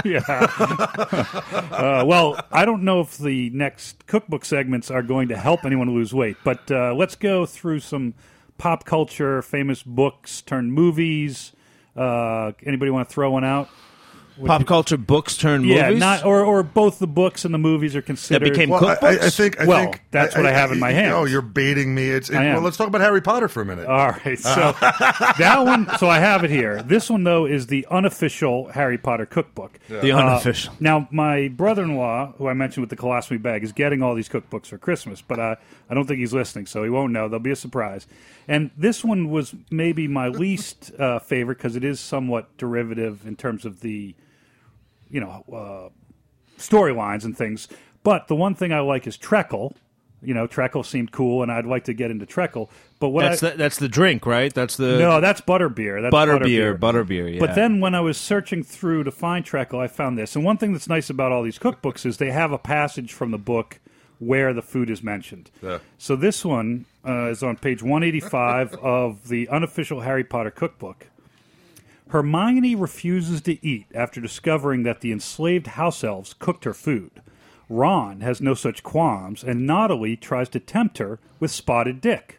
S4: Yeah. uh, well, I don't know if the next cookbook segments are going to help anyone lose weight, but uh, let's go through some pop culture, famous books turned movies. Uh, anybody want to throw one out? Would
S3: Pop
S4: you-
S3: culture books turn
S4: Yeah,
S3: movies?
S4: not or or both the books and the movies are considered.
S3: became
S5: Well, I, I- I
S3: Cookbooks?
S5: think. I
S4: Well,
S5: think
S4: that's what I have in my hand.
S5: Oh, you're baiting me. It's. It,
S4: I am.
S5: well, let's talk about Harry Potter for a minute.
S4: All right, so that one. So I have it here. This one though is the unofficial Harry Potter cookbook.
S3: The
S4: Uh,
S3: unofficial.
S4: now, my brother-in-law, who I mentioned with the colostomy bag, is getting all these cookbooks for Christmas, but uh, I don't think he's listening, so he won't know. There'll be a surprise. And this one was maybe my least uh, favorite because it is somewhat derivative in terms of the, you know, uh, storylines and things. But the one thing I like is treacle. You know, treacle seemed cool, and I'd like to get into treacle. But what
S3: that's
S4: I,
S3: the, that's the drink, right? That's the
S4: no, that's butterbeer. That's
S3: butterbeer,
S4: butterbeer.
S3: butterbeer. Yeah.
S4: But then when I was searching through to find treacle, I found this. And one thing that's nice about all these cookbooks is they have a passage from the book where the food is mentioned.
S5: Yeah.
S4: So this one uh, is on page one eighty-five of the unofficial Harry Potter cookbook. Hermione refuses to eat after discovering that the enslaved house elves cooked her food. Ron has no such qualms, and Naughty tries to tempt her with Spotted Dick.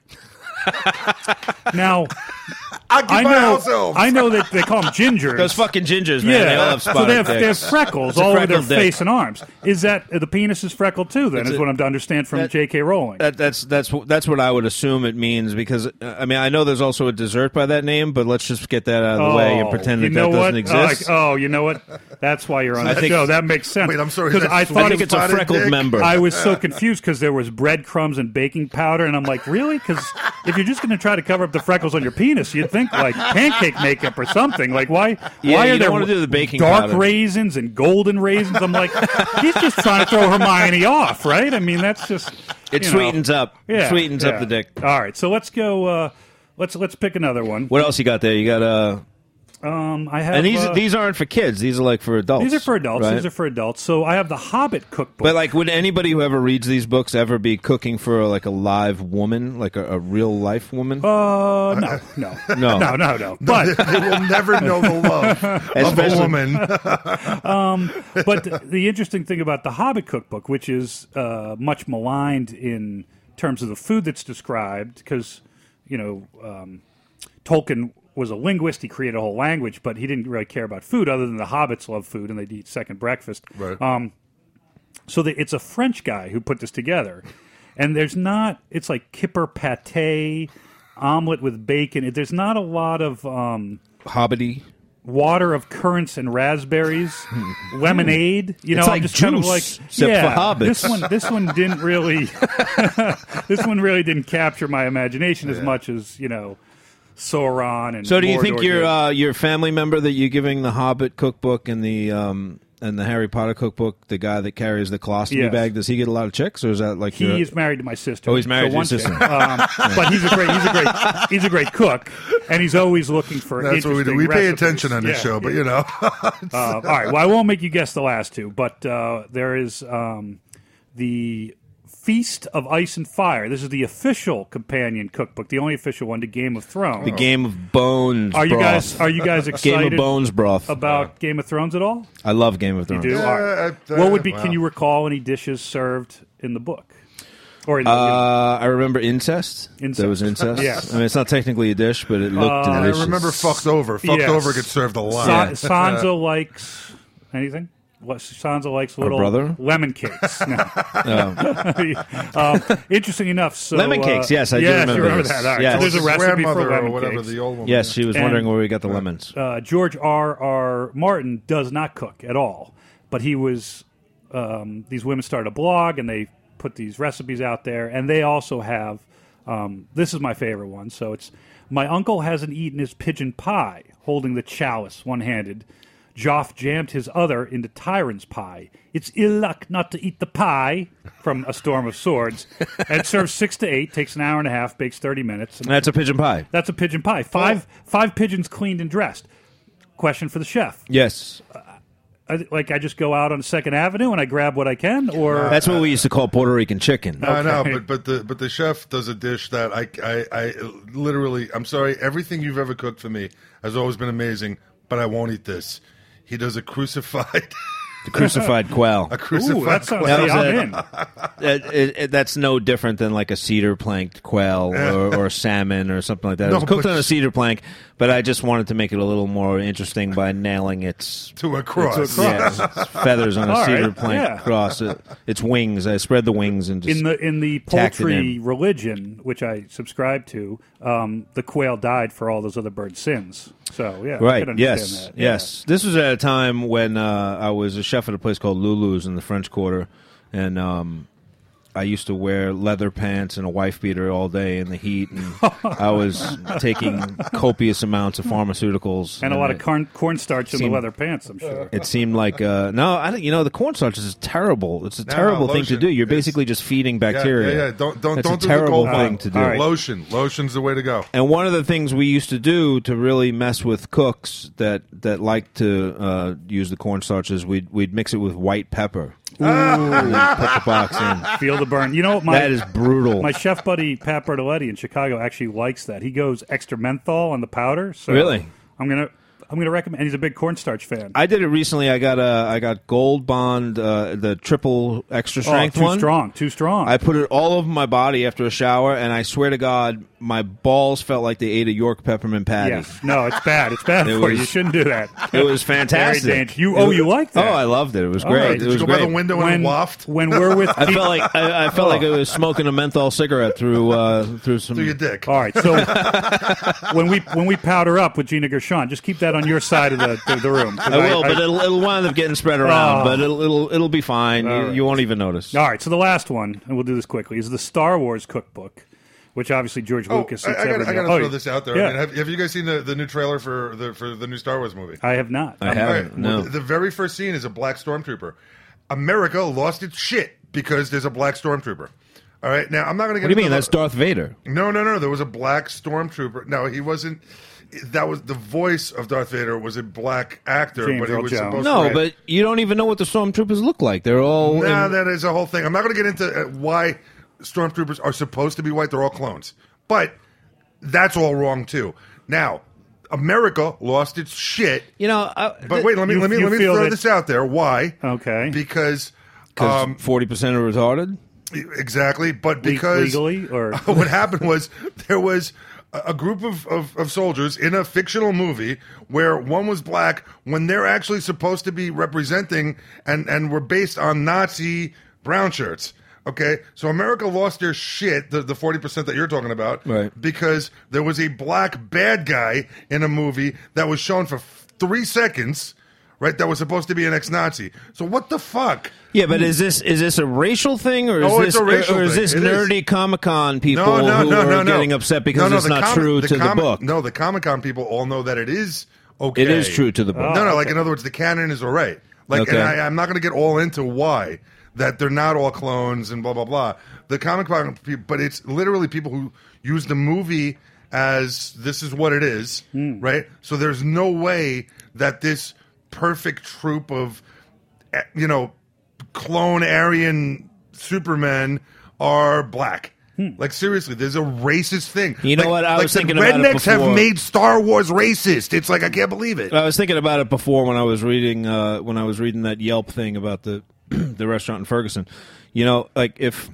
S4: Now, I know, I know that they call them gingers.
S3: Those fucking gingers, man.
S4: Yeah,
S3: They all have spotted
S4: so they have,
S3: dicks.
S4: they have freckles
S3: It's a
S4: all over their
S3: freckled dick.
S4: face and arms. Is that uh, the penis is freckled too? Then
S3: It's
S4: is
S3: a-
S4: what I'm to understand from
S3: that-
S4: J K. Rowling.
S3: That, that's that's wh- that's what I would assume it means because uh, I mean I know there's also a dessert by that name, but let's just get that out of the way and pretend
S4: you
S3: that
S4: know
S3: that doesn't
S4: what?
S3: exist.
S4: Oh, I- oh, you know what? That's why you're on
S3: I
S4: the
S3: think-
S4: show. That makes sense.
S5: Wait, I'm sorry, is
S4: Because
S5: that
S4: I
S5: Spotted
S4: thought
S3: I think it's a freckled
S5: Dick?
S3: member.
S4: I was so confused because there was breadcrumbs and baking powder, and I'm like, really? Because if you're just going to try to cover up the freckles on your penis, you'd think like pancake makeup or something. Like why?
S3: Yeah,
S4: why
S3: you
S4: are
S3: don't
S4: there
S3: wanna do the baking
S4: dark
S3: powder.
S4: raisins and golden raisins? I'm like, he's just trying to throw Hermione off, right? I mean, that's just
S3: It
S4: you know.
S3: sweetens up. It
S4: Yeah,
S3: sweetens up
S4: yeah.
S3: the dick.
S4: All right, so let's go. Uh, let's let's pick another one.
S3: What else you got there? You got uh,
S4: Um, I have
S3: and these
S4: uh,
S3: these aren't for kids. These are like for adults.
S4: These are for adults.
S3: right?
S4: These are for adults. So I have the Hobbit cookbook.
S3: But like, would anybody who ever reads these books ever be cooking for like a live woman, like a, a real life woman?
S4: Uh, no, no,
S3: No.
S4: no, no, no. But
S5: they will never know the love of a
S3: Especially-
S5: woman.
S4: um, but the interesting thing about the Hobbit cookbook, which is uh, much maligned in terms of the food that's described, because you know um, Tolkien was a linguist. He created a whole language, but he didn't really care about food, other than the hobbits love food and they eat second breakfast.
S5: Right.
S4: Um, so the, it's a French guy who put this together, and there's not. It's like kipper pâté, omelet with bacon. There's not a lot of um,
S3: Hobbity.
S4: water of currants and raspberries, lemonade. You know,
S3: It's
S4: I'm
S3: like
S4: just kind of
S3: juice,
S4: like,
S3: except
S4: yeah,
S3: for hobbits.
S4: this one. This one didn't really. this one really didn't capture my imagination as much as you know, Sauron and.
S3: So, do you think
S4: Mordor
S3: your
S4: did.
S3: uh, your family member that you're giving the Hobbit cookbook and the um, and the Harry Potter cookbook, the guy that carries the colostomy
S4: Yes.
S3: bag, does he get a lot of chicks, or is that like
S4: He
S3: your-
S4: is married to my sister.
S3: Oh, he's married
S4: so
S3: to your
S4: one
S3: sister.
S4: chick. Um, But he's a great, he's a great, he's a great cook, and he's always looking for.
S5: That's what we do.
S4: interesting
S5: We pay
S4: recipes.
S5: attention on this
S4: Yeah,
S5: show, but
S4: yeah.
S5: you know.
S4: Uh, all right. Well, I won't make you guess the last two, but uh, there is um, the Feast of Ice and Fire. This is the official companion cookbook, the only official one to Game of Thrones.
S3: the Game of Bones?
S4: Are you
S3: broth.
S4: guys Are you guys excited
S3: Game of Bones broth
S4: about Game of Thrones at all?
S3: I love Game of
S4: You
S3: Thrones.
S4: do.
S5: Yeah,
S4: All right.
S5: uh,
S4: What would be?
S5: wow.
S4: Can you recall any dishes served in the book? Or in the,
S3: Uh, I remember incest.
S4: Incest.
S3: There was incest.
S4: Yes.
S3: I mean, it's not technically a dish, but it looked
S4: Uh,
S5: And I
S3: delicious.
S5: remember fucked over. Fucked
S4: Yes.
S5: over gets served a lot.
S4: Sa- Sansa likes anything. What Sansa likes little
S3: brother?
S4: lemon cakes. No.
S3: Oh.
S4: um, interesting enough. So
S3: Lemon cakes,
S4: uh,
S3: yes, I do
S4: yes,
S3: remember
S4: you remember
S3: this.
S4: that. All right.
S3: Yes.
S4: So there's a
S5: His
S4: recipe for
S5: grandmother
S4: lemon
S5: or whatever
S4: cakes.
S5: the old woman.
S3: Yes, she was
S4: And-
S3: wondering where we got the lemons.
S4: Uh, George R. R. Martin does not cook at all, but he was. Um, these women started a blog and they put these recipes out there, and they also have. Um, this is my favorite one. So it's my uncle hasn't eaten his pigeon pie, holding the chalice one handed. Joff jammed his other into Tyrant's pie. It's ill luck not to eat the pie from A Storm of Swords. And it serves six to eight, takes an hour and a half, bakes thirty minutes. And
S3: That's a pigeon pie.
S4: that's a pigeon pie. Five five pigeons cleaned and dressed. Question for the chef.
S3: Yes.
S4: I, like I just go out on Second Avenue and I grab what I can, or
S3: That's what we used to call Puerto Rican chicken.
S5: I know,
S4: Okay.
S5: but but the but the chef does a dish that I, I I literally I'm sorry, everything you've ever cooked for me has always been amazing, but I won't eat this. He does a crucified
S3: The crucified quail.
S5: a crucified
S4: Ooh, that sounds.
S5: quail.
S3: That was
S4: I'm
S3: a-
S4: in.
S3: It- it- it- that's no different than like a cedar planked quail or, or salmon or something like that.
S5: No,
S3: it was cooked
S5: but-
S3: on a cedar plank, but I just wanted to make it a little more interesting by nailing its
S5: to a cross.
S3: yeah, its feathers on a
S4: All
S3: cedar
S4: right,
S3: plank
S4: yeah.
S3: cross. It, its wings. I spread the wings and just
S4: In the in the
S3: tacked it
S4: poultry
S3: in.
S4: religion, which I subscribe to, um, the quail died for all those other birds' sins. So yeah, I
S3: Right.
S4: could understand
S3: Yes.
S4: that.
S3: Yes. This was at a time when uh, I was a chef at a place called Lulu's in the French Quarter, and um, I used to wear leather pants and a wife beater all day in the heat, and I was taking copious amounts of pharmaceuticals
S4: and a lot of
S3: it
S4: corn cornstarch in
S3: seemed-
S4: the leather pants. I'm sure.
S3: It seemed like uh, no, I don't. You know, the cornstarch is terrible. It's a
S5: No,
S3: terrible thing to
S5: lotion
S3: do. You're
S5: is-
S3: basically just feeding bacteria.
S5: Yeah, yeah, yeah. Don't don't
S3: That's
S5: don't
S3: a
S5: do
S3: terrible
S5: the gold
S3: thing
S5: one.
S3: to do.
S5: Lotion, lotion's the way to go.
S3: And one of the things we used to do to really mess with cooks that that like to uh, use the cornstarch is we'd we'd mix it with white pepper.
S4: Ooh.
S3: And then put the box in.
S4: Feel the burn. You know what? My,
S3: That is brutal.
S4: My chef buddy Pat Bertoletti in Chicago actually likes that. He goes extra menthol on the powder. So
S3: Really?
S4: I'm gonna I'm gonna recommend. And he's a big cornstarch fan.
S3: I did it recently. I got a I got Gold Bond, uh, the triple extra strength
S4: oh, too
S3: one.
S4: strong, too strong.
S3: I put it all over my body after a shower, and I swear to God, my balls felt like they ate a York peppermint patty.
S4: Yes. No, it's bad. It's bad
S3: It
S4: for you.
S3: was-
S4: You shouldn't do that.
S3: It was fantastic.
S4: Very dangerous. You oh, you liked that?
S3: Oh, I loved it. It was
S4: All
S3: great.
S4: right.
S3: It
S4: Did
S3: was
S4: you go
S3: great.
S4: by the window and When- waft? when we're with
S3: I
S4: people-
S3: felt like I, I felt like I was smoking a menthol cigarette through uh, through some
S5: through your dick.
S4: All right, so when we when we powder up with Gina Gershon, just keep that on your side of the the, the room. 'Cause
S3: I will, but it'll, it'll wind up getting spread around.
S4: Oh.
S3: But it'll it'll it'll be fine.
S4: All
S3: You,
S4: right.
S3: you won't even notice.
S4: All right, so the last one, and we'll do this quickly, is the Star Wars cookbook, which obviously George
S5: Oh,
S4: Lucas.
S5: I,
S4: sits
S5: I gotta,
S4: every
S5: I gotta
S4: day.
S5: throw
S4: Oh,
S5: this out there.
S4: Yeah.
S5: I mean, have, have you guys seen the, the new trailer for the for the new Star Wars movie?
S4: I have not.
S3: I
S5: Um,
S3: haven't.
S5: all right,
S3: No.
S5: well, the, the very first scene is a black stormtrooper. America lost its shit because there's a black stormtrooper. All right, now I'm not going to get.
S3: What do you mean?
S5: into
S3: That's Darth Vader.
S5: No, no, no. There was a black stormtrooper. No, he wasn't. That was the voice of Darth Vader was a black actor,
S4: James
S5: but he
S4: Earl
S5: was
S4: Jones.
S5: supposed
S3: No,
S5: to.
S3: but you don't even know what the stormtroopers look like. They're all.
S5: Nah,
S3: in-
S5: that is a whole thing. I'm not going to get into uh, why stormtroopers are supposed to be white. They're all clones, but that's all wrong too. Now, America lost its shit.
S3: You know, I,
S5: but wait, let me
S4: you-
S5: let me
S4: you
S5: let me
S4: feel
S5: throw
S4: that-
S5: this out there. Why?
S4: Okay.
S5: Because
S3: because
S5: um,
S3: forty percent are retarded.
S5: exactly, but
S4: Le-
S5: because
S4: legally or
S5: what happened was there was a a group of, of, of soldiers in a fictional movie where one was black when they're actually supposed to be representing and, and were based on Nazi brown shirts. Okay, so America lost their shit, the, the forty percent that you're talking about,
S3: Right.
S5: because there was a black bad guy in a movie that was shown for f- three seconds, right, that was supposed to be an ex-Nazi. So what the fuck?
S3: Yeah, but is this is this a racial thing, or is
S5: Oh,
S3: this
S5: it's a racial
S3: or is
S5: thing.
S3: this
S5: It
S3: nerdy
S5: is.
S3: Comic Con people
S5: no, no,
S3: who
S5: no,
S3: are
S5: no, no.
S3: getting upset because
S5: no, no,
S3: it's
S5: the
S3: not
S5: comic-
S3: true to
S5: comic-
S3: the book?
S5: No, the Comic Con people all know that it is okay.
S3: It is true to the book.
S5: no, no,
S4: Oh,
S5: like
S4: okay.
S5: in other words, the canon is all right. Like,
S3: Okay.
S5: and I, I'm not going to get all into why that they're not all clones and blah blah blah. The Comic Con people, but it's literally people who use the movie as this is what it is,
S4: Hmm.
S5: right? So there's no way that this perfect troop of, eh, you know, clone Aryan Supermen are black. Like seriously, there's a racist thing.
S3: You know
S5: Like-
S3: what? I
S5: like
S3: was
S5: the
S3: thinking about it
S5: rednecks have
S3: before.
S5: made Star Wars racist. It's like I can't believe it.
S3: I was thinking about it before when I was reading uh, when I was reading that Yelp thing about the the restaurant in Ferguson. You know, like if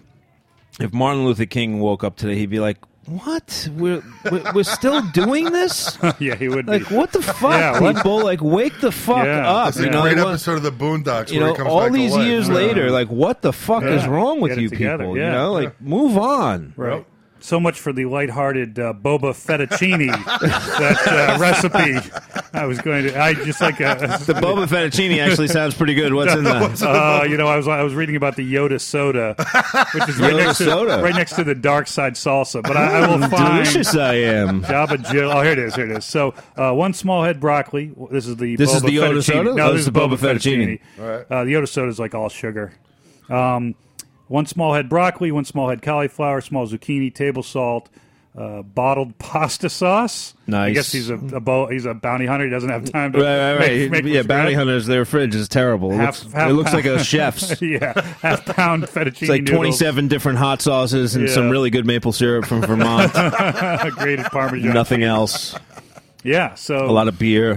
S3: if Martin Luther King woke up today, he'd be like, "What? We're we're, we're still doing this?
S4: yeah, he would
S3: Like,
S4: be.
S3: what the fuck,
S4: Yeah, what-
S3: people? Like, wake the fuck
S4: Yeah.
S3: up!"
S5: It's a
S3: You know,
S5: great
S3: like, what-
S5: episode of the Boondocks
S3: you
S5: where
S3: know,
S5: he comes
S3: all
S5: back to
S3: these
S5: life.
S3: years
S5: Yeah.
S3: later, like, what the fuck
S4: Yeah.
S3: is wrong with
S4: Get it
S3: you
S4: together,
S3: people?
S4: yeah.
S3: You know, like, move on.
S4: Right. So much for the lighthearted uh, boba fettuccine that uh, recipe. I was going to. I just like a,
S3: The boba fettuccine actually sounds pretty good. What's in that?
S4: Uh, you know, I was I was reading about the Yoda soda, which is right
S3: Yoda
S4: next to
S3: soda.
S4: right next to the dark side salsa. But I, I will
S3: Mm,
S4: find
S3: delicious I am.
S4: Jabba Jill. Oh, here it is. Here it is. So uh, one small head broccoli. This is the
S3: This
S4: boba
S3: is the Yoda
S4: fettuccine.
S3: soda?
S4: No,
S3: Oh,
S4: this is
S3: this is the
S4: boba
S3: boba fettuccine.
S4: fettuccine. Uh, the Yoda soda is like all sugar. Um, one small head broccoli, one small head cauliflower, small zucchini, table salt. Uh, bottled pasta sauce. I
S3: Nice.
S4: guess he's a, a bo- he's a bounty hunter. He doesn't have time to
S3: Right, right, right.
S4: make, make
S3: yeah,
S4: from
S3: bounty
S4: scratch.
S3: hunters, their fridge is terrible. It
S4: Half-
S3: looks,
S4: half
S3: it looks like a
S4: pound-
S3: chef's.
S4: yeah, half pound fettuccine.
S3: It's like
S4: noodles.
S3: twenty-seven different hot sauces and
S4: Yeah.
S3: some really good maple syrup from Vermont.
S4: grated Parmesan.
S3: Nothing else.
S4: Yeah, so
S3: A lot of beer.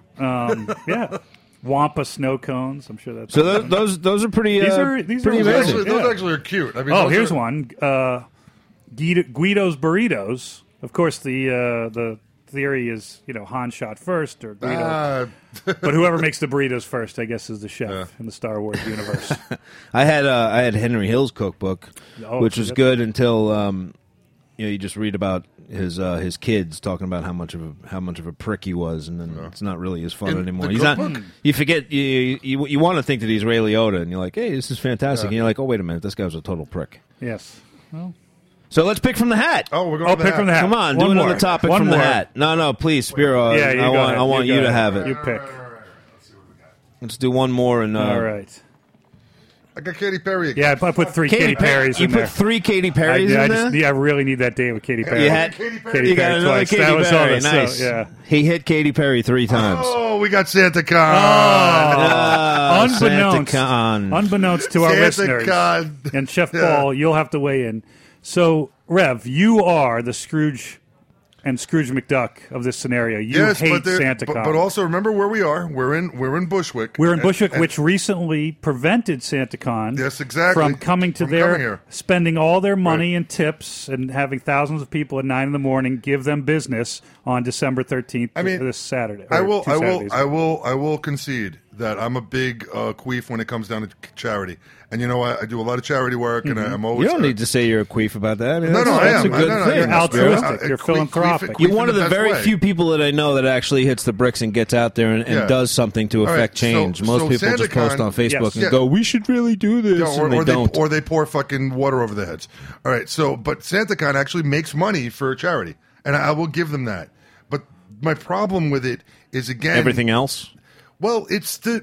S4: um, yeah, Wampa snow cones. I'm sure that's
S3: So those those, those are pretty.
S4: These
S3: uh,
S4: are- these
S3: pretty
S4: are
S5: Those
S3: amazing.
S5: actually, those
S4: Yeah.
S5: actually are cute. I mean,
S4: oh,
S5: those
S4: here's
S5: are-
S4: one. Uh, Guido, Guido's burritos. Of course, the uh, the theory is you know Han shot first or Guido,
S5: Ah.
S4: but whoever makes the burritos first, I guess, is the chef in the Star Wars universe.
S3: I had uh, I had Henry Hill's cookbook,
S4: Oh,
S3: which was
S4: yep.
S3: good until um, you know, you just read about his uh, his kids talking about how much of a, how much of a prick he was, and then it's not really as fun
S5: In
S3: anymore.
S5: the
S3: He's not.
S5: cookbook?
S3: You forget. You you, you want to think that he's Ray Liotta, and you're like, hey, this is fantastic.
S5: Yeah.
S3: And you're like, oh, wait a minute, this guy was a total prick.
S4: Yes. Well.
S3: So let's pick from the hat.
S5: Oh, we're going.
S4: Oh,
S5: to the
S4: pick
S5: hat.
S4: from the hat.
S3: Come on,
S4: One
S3: do another
S4: more.
S3: topic
S4: One
S3: from the
S4: more.
S3: hat. No, no, please, Spiro.
S4: Yeah, you
S3: I
S4: go
S3: want
S4: ahead.
S3: I want
S4: you,
S3: you
S4: go
S3: to
S4: ahead.
S3: have it.
S4: You pick.
S3: Let's do one more. And uh,
S4: All right.
S5: I got Katy Perry again.
S4: Yeah, I put three Katy,
S3: Katy
S4: Perry's
S3: You
S4: in
S3: put
S4: there.
S3: three Katy Perry's
S4: I, yeah,
S3: in
S4: I just,
S3: there.
S4: yeah, I really need that date with Katy Perry.
S3: You had
S5: Katy Perry.
S4: Katy
S3: you got
S4: Perry
S3: another
S4: twice.
S3: Katy
S4: That was
S3: Perry.
S4: all. So,
S3: Nice.
S4: yeah.
S3: He hit Katy Perry three times.
S5: Oh, we got Santa Con.
S3: Ah,
S4: unbeknownst,
S3: Santa Con.
S4: unbeknownst to our
S5: Santa
S4: listeners,
S5: Con.
S4: and Chef
S5: Yeah.
S4: Paul, you'll have to weigh in. So, Rev, you are the Scrooge and Scrooge McDuck of this scenario. You
S5: yes,
S4: hate
S5: but, there-
S4: Santa
S5: but,
S4: Con.
S5: but also remember where we are. We're in we're in Bushwick.
S4: We're in
S5: And-
S4: Bushwick,
S5: and-
S4: which recently prevented SantaCon
S5: Yes, exactly.
S4: from coming to
S5: From
S4: their
S5: coming here.
S4: spending all their money and tips and having thousands of people at nine in the morning give them business on December thirteenth.
S5: I mean,
S4: this Saturday.
S5: I
S4: or
S5: will,
S4: two
S5: I will,
S4: Saturdays.
S5: I will, I will concede that I'm a big uh, queef when it comes down to charity. And you know, I, I do a lot of charity work, and I, I'm always.
S3: You don't
S5: uh,
S3: need to say you're a queef about that. I mean,
S5: No,
S3: that's,
S5: no, I
S3: that's
S5: am.
S3: a good
S5: No, no,
S3: thing.
S4: You're
S5: no,
S4: altruistic.
S5: uh,
S4: You're
S5: queef-
S4: philanthropic.
S5: queef-
S3: You're
S5: queef
S3: one
S5: in
S3: of the
S5: best
S3: very
S5: way.
S3: few people that I know that actually hits the bricks and gets out there and, and
S5: Yeah.
S3: does something to
S5: All right,
S3: affect
S5: so-
S3: change. Most
S5: so
S3: people just post
S5: SantaCon-
S3: on Facebook
S4: Yes.
S3: and
S5: Yeah.
S3: go, "We should really do this,"
S5: Yeah, or,
S3: and they
S5: or they
S3: don't.
S5: or they pour fucking water over their heads. All right, so but SantaCon actually makes money for charity, and I will give them that. But my problem with it is again
S3: Everything else.
S5: Well, it's the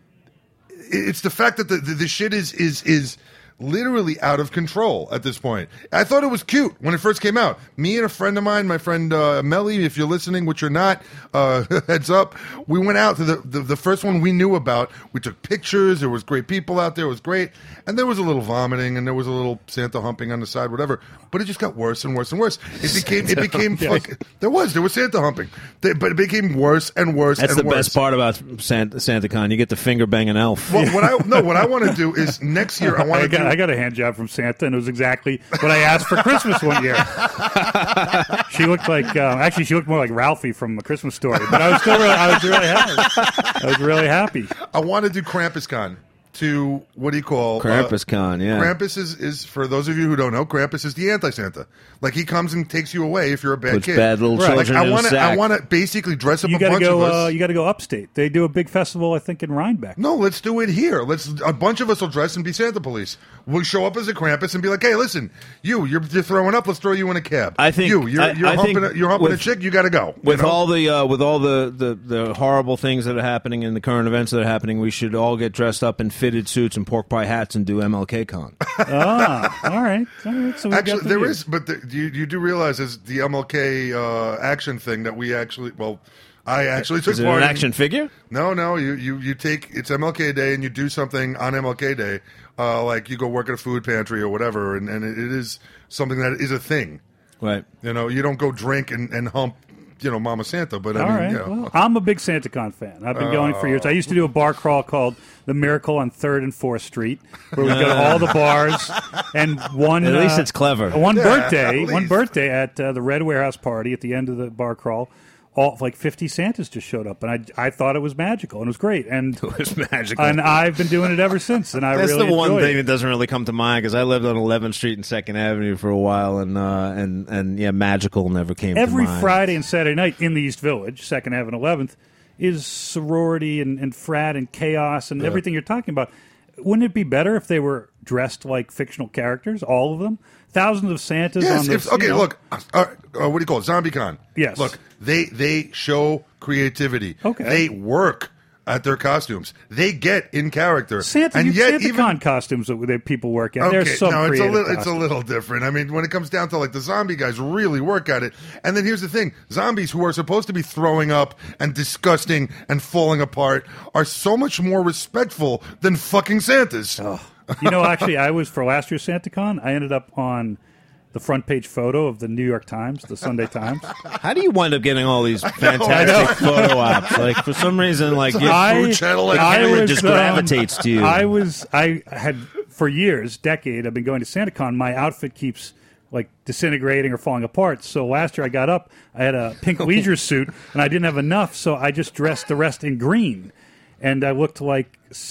S5: it's the fact that the, the, the shit is is is literally out of control at this point. I thought it was cute when it first came out. Me and a friend of mine, my friend uh, Melly, if you're listening, which you're not, uh, heads up. We went out to the, the the first one we knew about. We took pictures. There was great people out there. It was great, and there was a little vomiting and there was a little Santa humping on the side, whatever. But it just got worse and worse and worse. It became it became fuck, there was there was Santa humping, They- but it became worse and worse.
S3: That's
S5: and
S3: the
S5: worse.
S3: best part about Santa, SantaCon. You get to finger bang an elf.
S5: Well, what I no, what I want to do is next year I want
S4: I
S5: to
S4: got,
S5: do.
S4: I got a hand job from Santa, and it was exactly what I asked for Christmas one year. She looked like, uh, actually, she looked more like Ralphie from A Christmas Story. But I was still really, I was really happy. I was really happy.
S5: I want to do KrampusCon to what do you call
S3: KrampusCon, yeah.
S5: Krampus is, is for those of you who don't know, Krampus is the anti-Santa. Like he comes and takes you away if you're a bad
S3: Puts
S5: kid.
S3: bad little
S5: Like
S3: children
S5: I
S3: in a
S5: want to,
S3: sack.
S5: I want to basically dress up
S4: You
S5: a
S4: got to
S5: bunch
S4: go.
S5: of us.
S4: Uh, you got to go upstate. They do a big festival, I think, in Rhinebeck.
S5: No, let's do it here. Let's a bunch of us will dress and be Santa police. We'll show up as a Krampus and be like, "Hey, listen, you, you're, you're throwing up. Let's throw you in a cab.
S3: I think-
S5: you, you're,
S3: I-
S5: you're
S3: I
S5: humping,
S3: think
S5: a, you're humping
S3: with-
S5: a chick. You got to go you
S3: With
S5: know?
S3: all the uh, with all the, the, the horrible things that are happening and the current events that are happening, we should all get dressed up in fitted suits and pork pie hats and do M L K Con.
S4: Ah, all right. All right. So we
S5: Actually,
S4: got the
S5: there
S4: year.
S5: is, but the, you you do realize is the M L K uh, action thing that we actually well. I actually took
S3: Is it
S5: part
S3: an
S5: in-
S3: action figure?
S5: No, no. You, you, you take it's M L K Day and you do something on M L K Day, uh, like you go work at a food pantry or whatever, and, and it, it is something that is a thing.
S3: Right.
S5: You know, you don't go drink and, and hump, you know, Mama Santa. But I
S4: All
S5: mean,
S4: right.
S5: you know.
S4: Well, I'm a big SantaCon fan. I've been going for years. I used to do a bar crawl called The Miracle on Third and Fourth Street, where we go to all the bars. And one
S3: At least
S4: uh,
S3: it's clever.
S4: One
S5: Yeah,
S4: birthday,
S5: at
S4: one
S5: least.
S4: birthday at uh, the Red Warehouse party at the end of the bar crawl. All like fifty Santas just showed up, and I I thought it was magical and it was great. And
S3: It was magical.
S4: and I've been doing it ever since. And I
S3: That's
S4: really
S3: the one
S4: enjoy
S3: thing
S4: it.
S3: that doesn't really come to mind because I lived on eleventh Street and Second Avenue for a while, and uh, and and yeah, magical never came.
S4: Every
S3: to mind.
S4: Friday and Saturday night in the East Village, Second Avenue, eleventh, is sorority and, and frat and chaos and everything you're talking about. Wouldn't it be better if they were dressed like fictional characters, all of them? Thousands of Santas
S5: Yes.
S4: on the
S5: If, okay.
S4: you know.
S5: Look. Uh, uh, what do you call it? ZombieCon.
S4: Yes.
S5: Look. They they show creativity.
S4: Okay.
S5: They work at their costumes. They get in character.
S4: Santa,
S5: and
S4: you,
S5: yet
S4: SantaCon
S5: even
S4: contcostumes that, that people work in.
S5: Okay,
S4: They're so
S5: no, it's a
S4: creative
S5: little, it's a
S4: costumes.
S5: little different. I mean, when it comes down to like the zombie guys, really work at it. And then here's the thing: zombies who are supposed to be throwing up and disgusting and falling apart are so much more respectful than fucking Santas.
S4: You know, actually, I was for last year's SantaCon. I ended up on the front page photo of the New York Times, the Sunday Times.
S3: How do you wind up getting all these fantastic photo ops? Like for some reason, like your
S4: I-
S3: food channel,
S4: I
S3: camera
S4: was,
S3: just
S4: um,
S3: gravitates to you.
S4: I was, I had for years, decade. I've been going to SantaCon. My outfit keeps like disintegrating or falling apart. So last year I got up, I had a pink leisure suit, and I didn't have enough, so I just dressed the rest in green, and I looked like Saint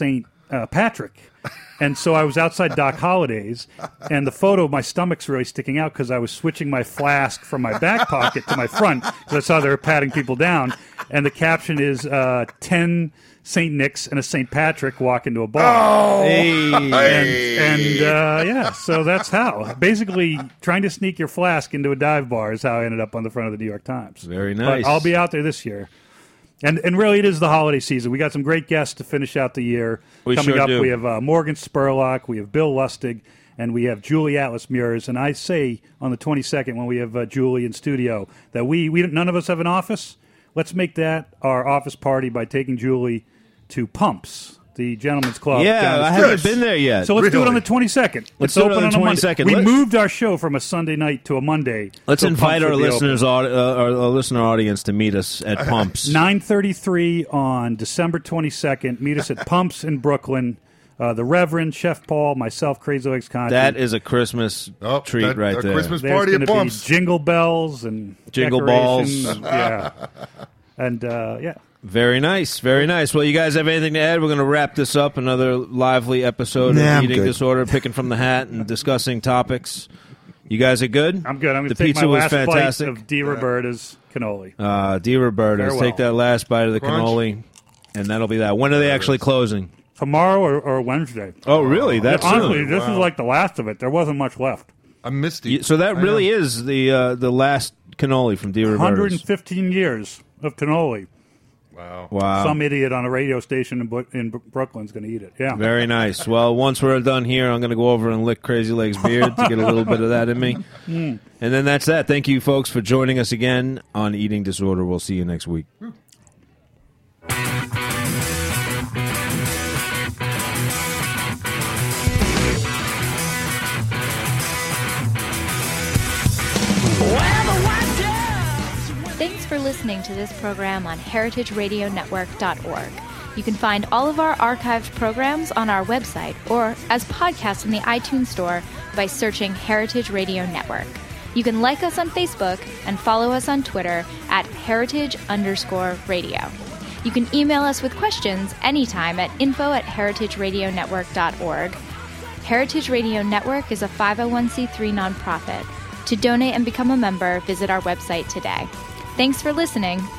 S4: uh, Patrick. And so I was outside Doc Holliday's, and the photo, my stomach's really sticking out because I was switching my flask from my back pocket to my front because I saw they were patting people down. And the caption is uh, ten Saint Nick's and a Saint Patrick walk into a bar.
S5: Oh,
S3: hey.
S4: And, and uh, yeah, so that's how. Basically, trying to sneak your flask into a dive bar is how I ended up on the front of the New York Times.
S3: Very nice.
S4: But I'll be out there this year. And and really, it is the holiday season. We got some great guests to finish out the year.
S3: We
S4: Coming
S3: sure
S4: up,
S3: do.
S4: we have uh, Morgan Spurlock, we have Bill Lustig, and we have Julie Atlas Mures. And I say on the twenty-second, when we have uh, Julie in studio, that we, we none of us have an office. Let's make that our office party by taking Julie to Pumps, the Gentleman's Club.
S3: Yeah,
S4: down the
S3: I
S4: street.
S3: haven't been there yet.
S4: So let's do it
S3: Really?
S4: on the twenty-second.
S3: Let's
S4: It's
S3: do it
S4: open
S3: on the
S4: a Monday.
S3: twenty-second.
S4: We
S3: Let's-
S4: moved our show from a Sunday night to a Monday.
S3: Let's
S4: so
S3: invite
S4: Pumps
S3: our
S4: will be open.
S3: listeners, uh, our, our listener audience, to meet us at Pumps.
S4: nine thirty-three on December twenty-second. Meet us at Pumps in Brooklyn. Uh, the Reverend, Chef Paul, myself, Crazy Legs Conti.
S3: That is a Christmas
S5: Oh,
S3: treat
S5: that-
S3: right
S5: a
S3: there.
S5: Christmas
S4: There's
S5: party at
S4: gonna be
S5: Pumps.
S4: jingle bells and
S3: Jingle
S4: decorations.
S3: balls.
S4: Yeah. And, uh, yeah.
S3: Very nice, very nice. Well, you guys have anything to add? We're going to wrap this up. Another lively episode
S6: Nah,
S3: of
S6: I'm
S3: Eating
S6: good.
S3: Disorder, picking from the hat and discussing topics. You guys are good?
S4: I'm good. I'm going
S3: The
S4: to take
S3: pizza
S4: my
S3: was
S4: last
S3: fantastic.
S4: bite of D. Roberta's cannoli.
S3: Uh, dear Roberta's,
S4: Farewell.
S3: take that last bite of the
S4: Crunch.
S3: cannoli, and that'll be that. When are they actually closing?
S4: Tomorrow or, or Wednesday.
S3: Oh, really? That's
S4: Honestly,
S3: soon.
S4: this is
S3: Wow.
S4: like the last of it. There wasn't much left.
S5: I'm misty.
S3: You- So that
S5: I
S3: really
S5: know.
S3: is the uh, the last cannoli from dear
S4: one hundred
S3: Roberta's.
S4: fifteen years of cannoli.
S5: Wow.
S3: Wow.
S4: Some idiot on a radio station in, Bu- in Bu- Brooklyn's going to eat it. Yeah.
S3: Very nice. Well, once we're done here, I'm going to go over and lick Crazy Legs' beard to get a little bit of that in me.
S4: Mm.
S3: And then that's that. Thank you, folks, for joining us again on Eating Disorder. We'll see you next week.
S14: Thanks for listening to this program on heritage radio network dot org. You can find all of our archived programs on our website or as podcasts in the iTunes Store by searching Heritage Radio Network. You can like us on Facebook and follow us on Twitter at heritage underscore radio. You can email us with questions anytime at info at heritage radio network dot org. Heritage Radio Network is a five oh one c three nonprofit. To donate and become a member, visit our website today. Thanks for listening.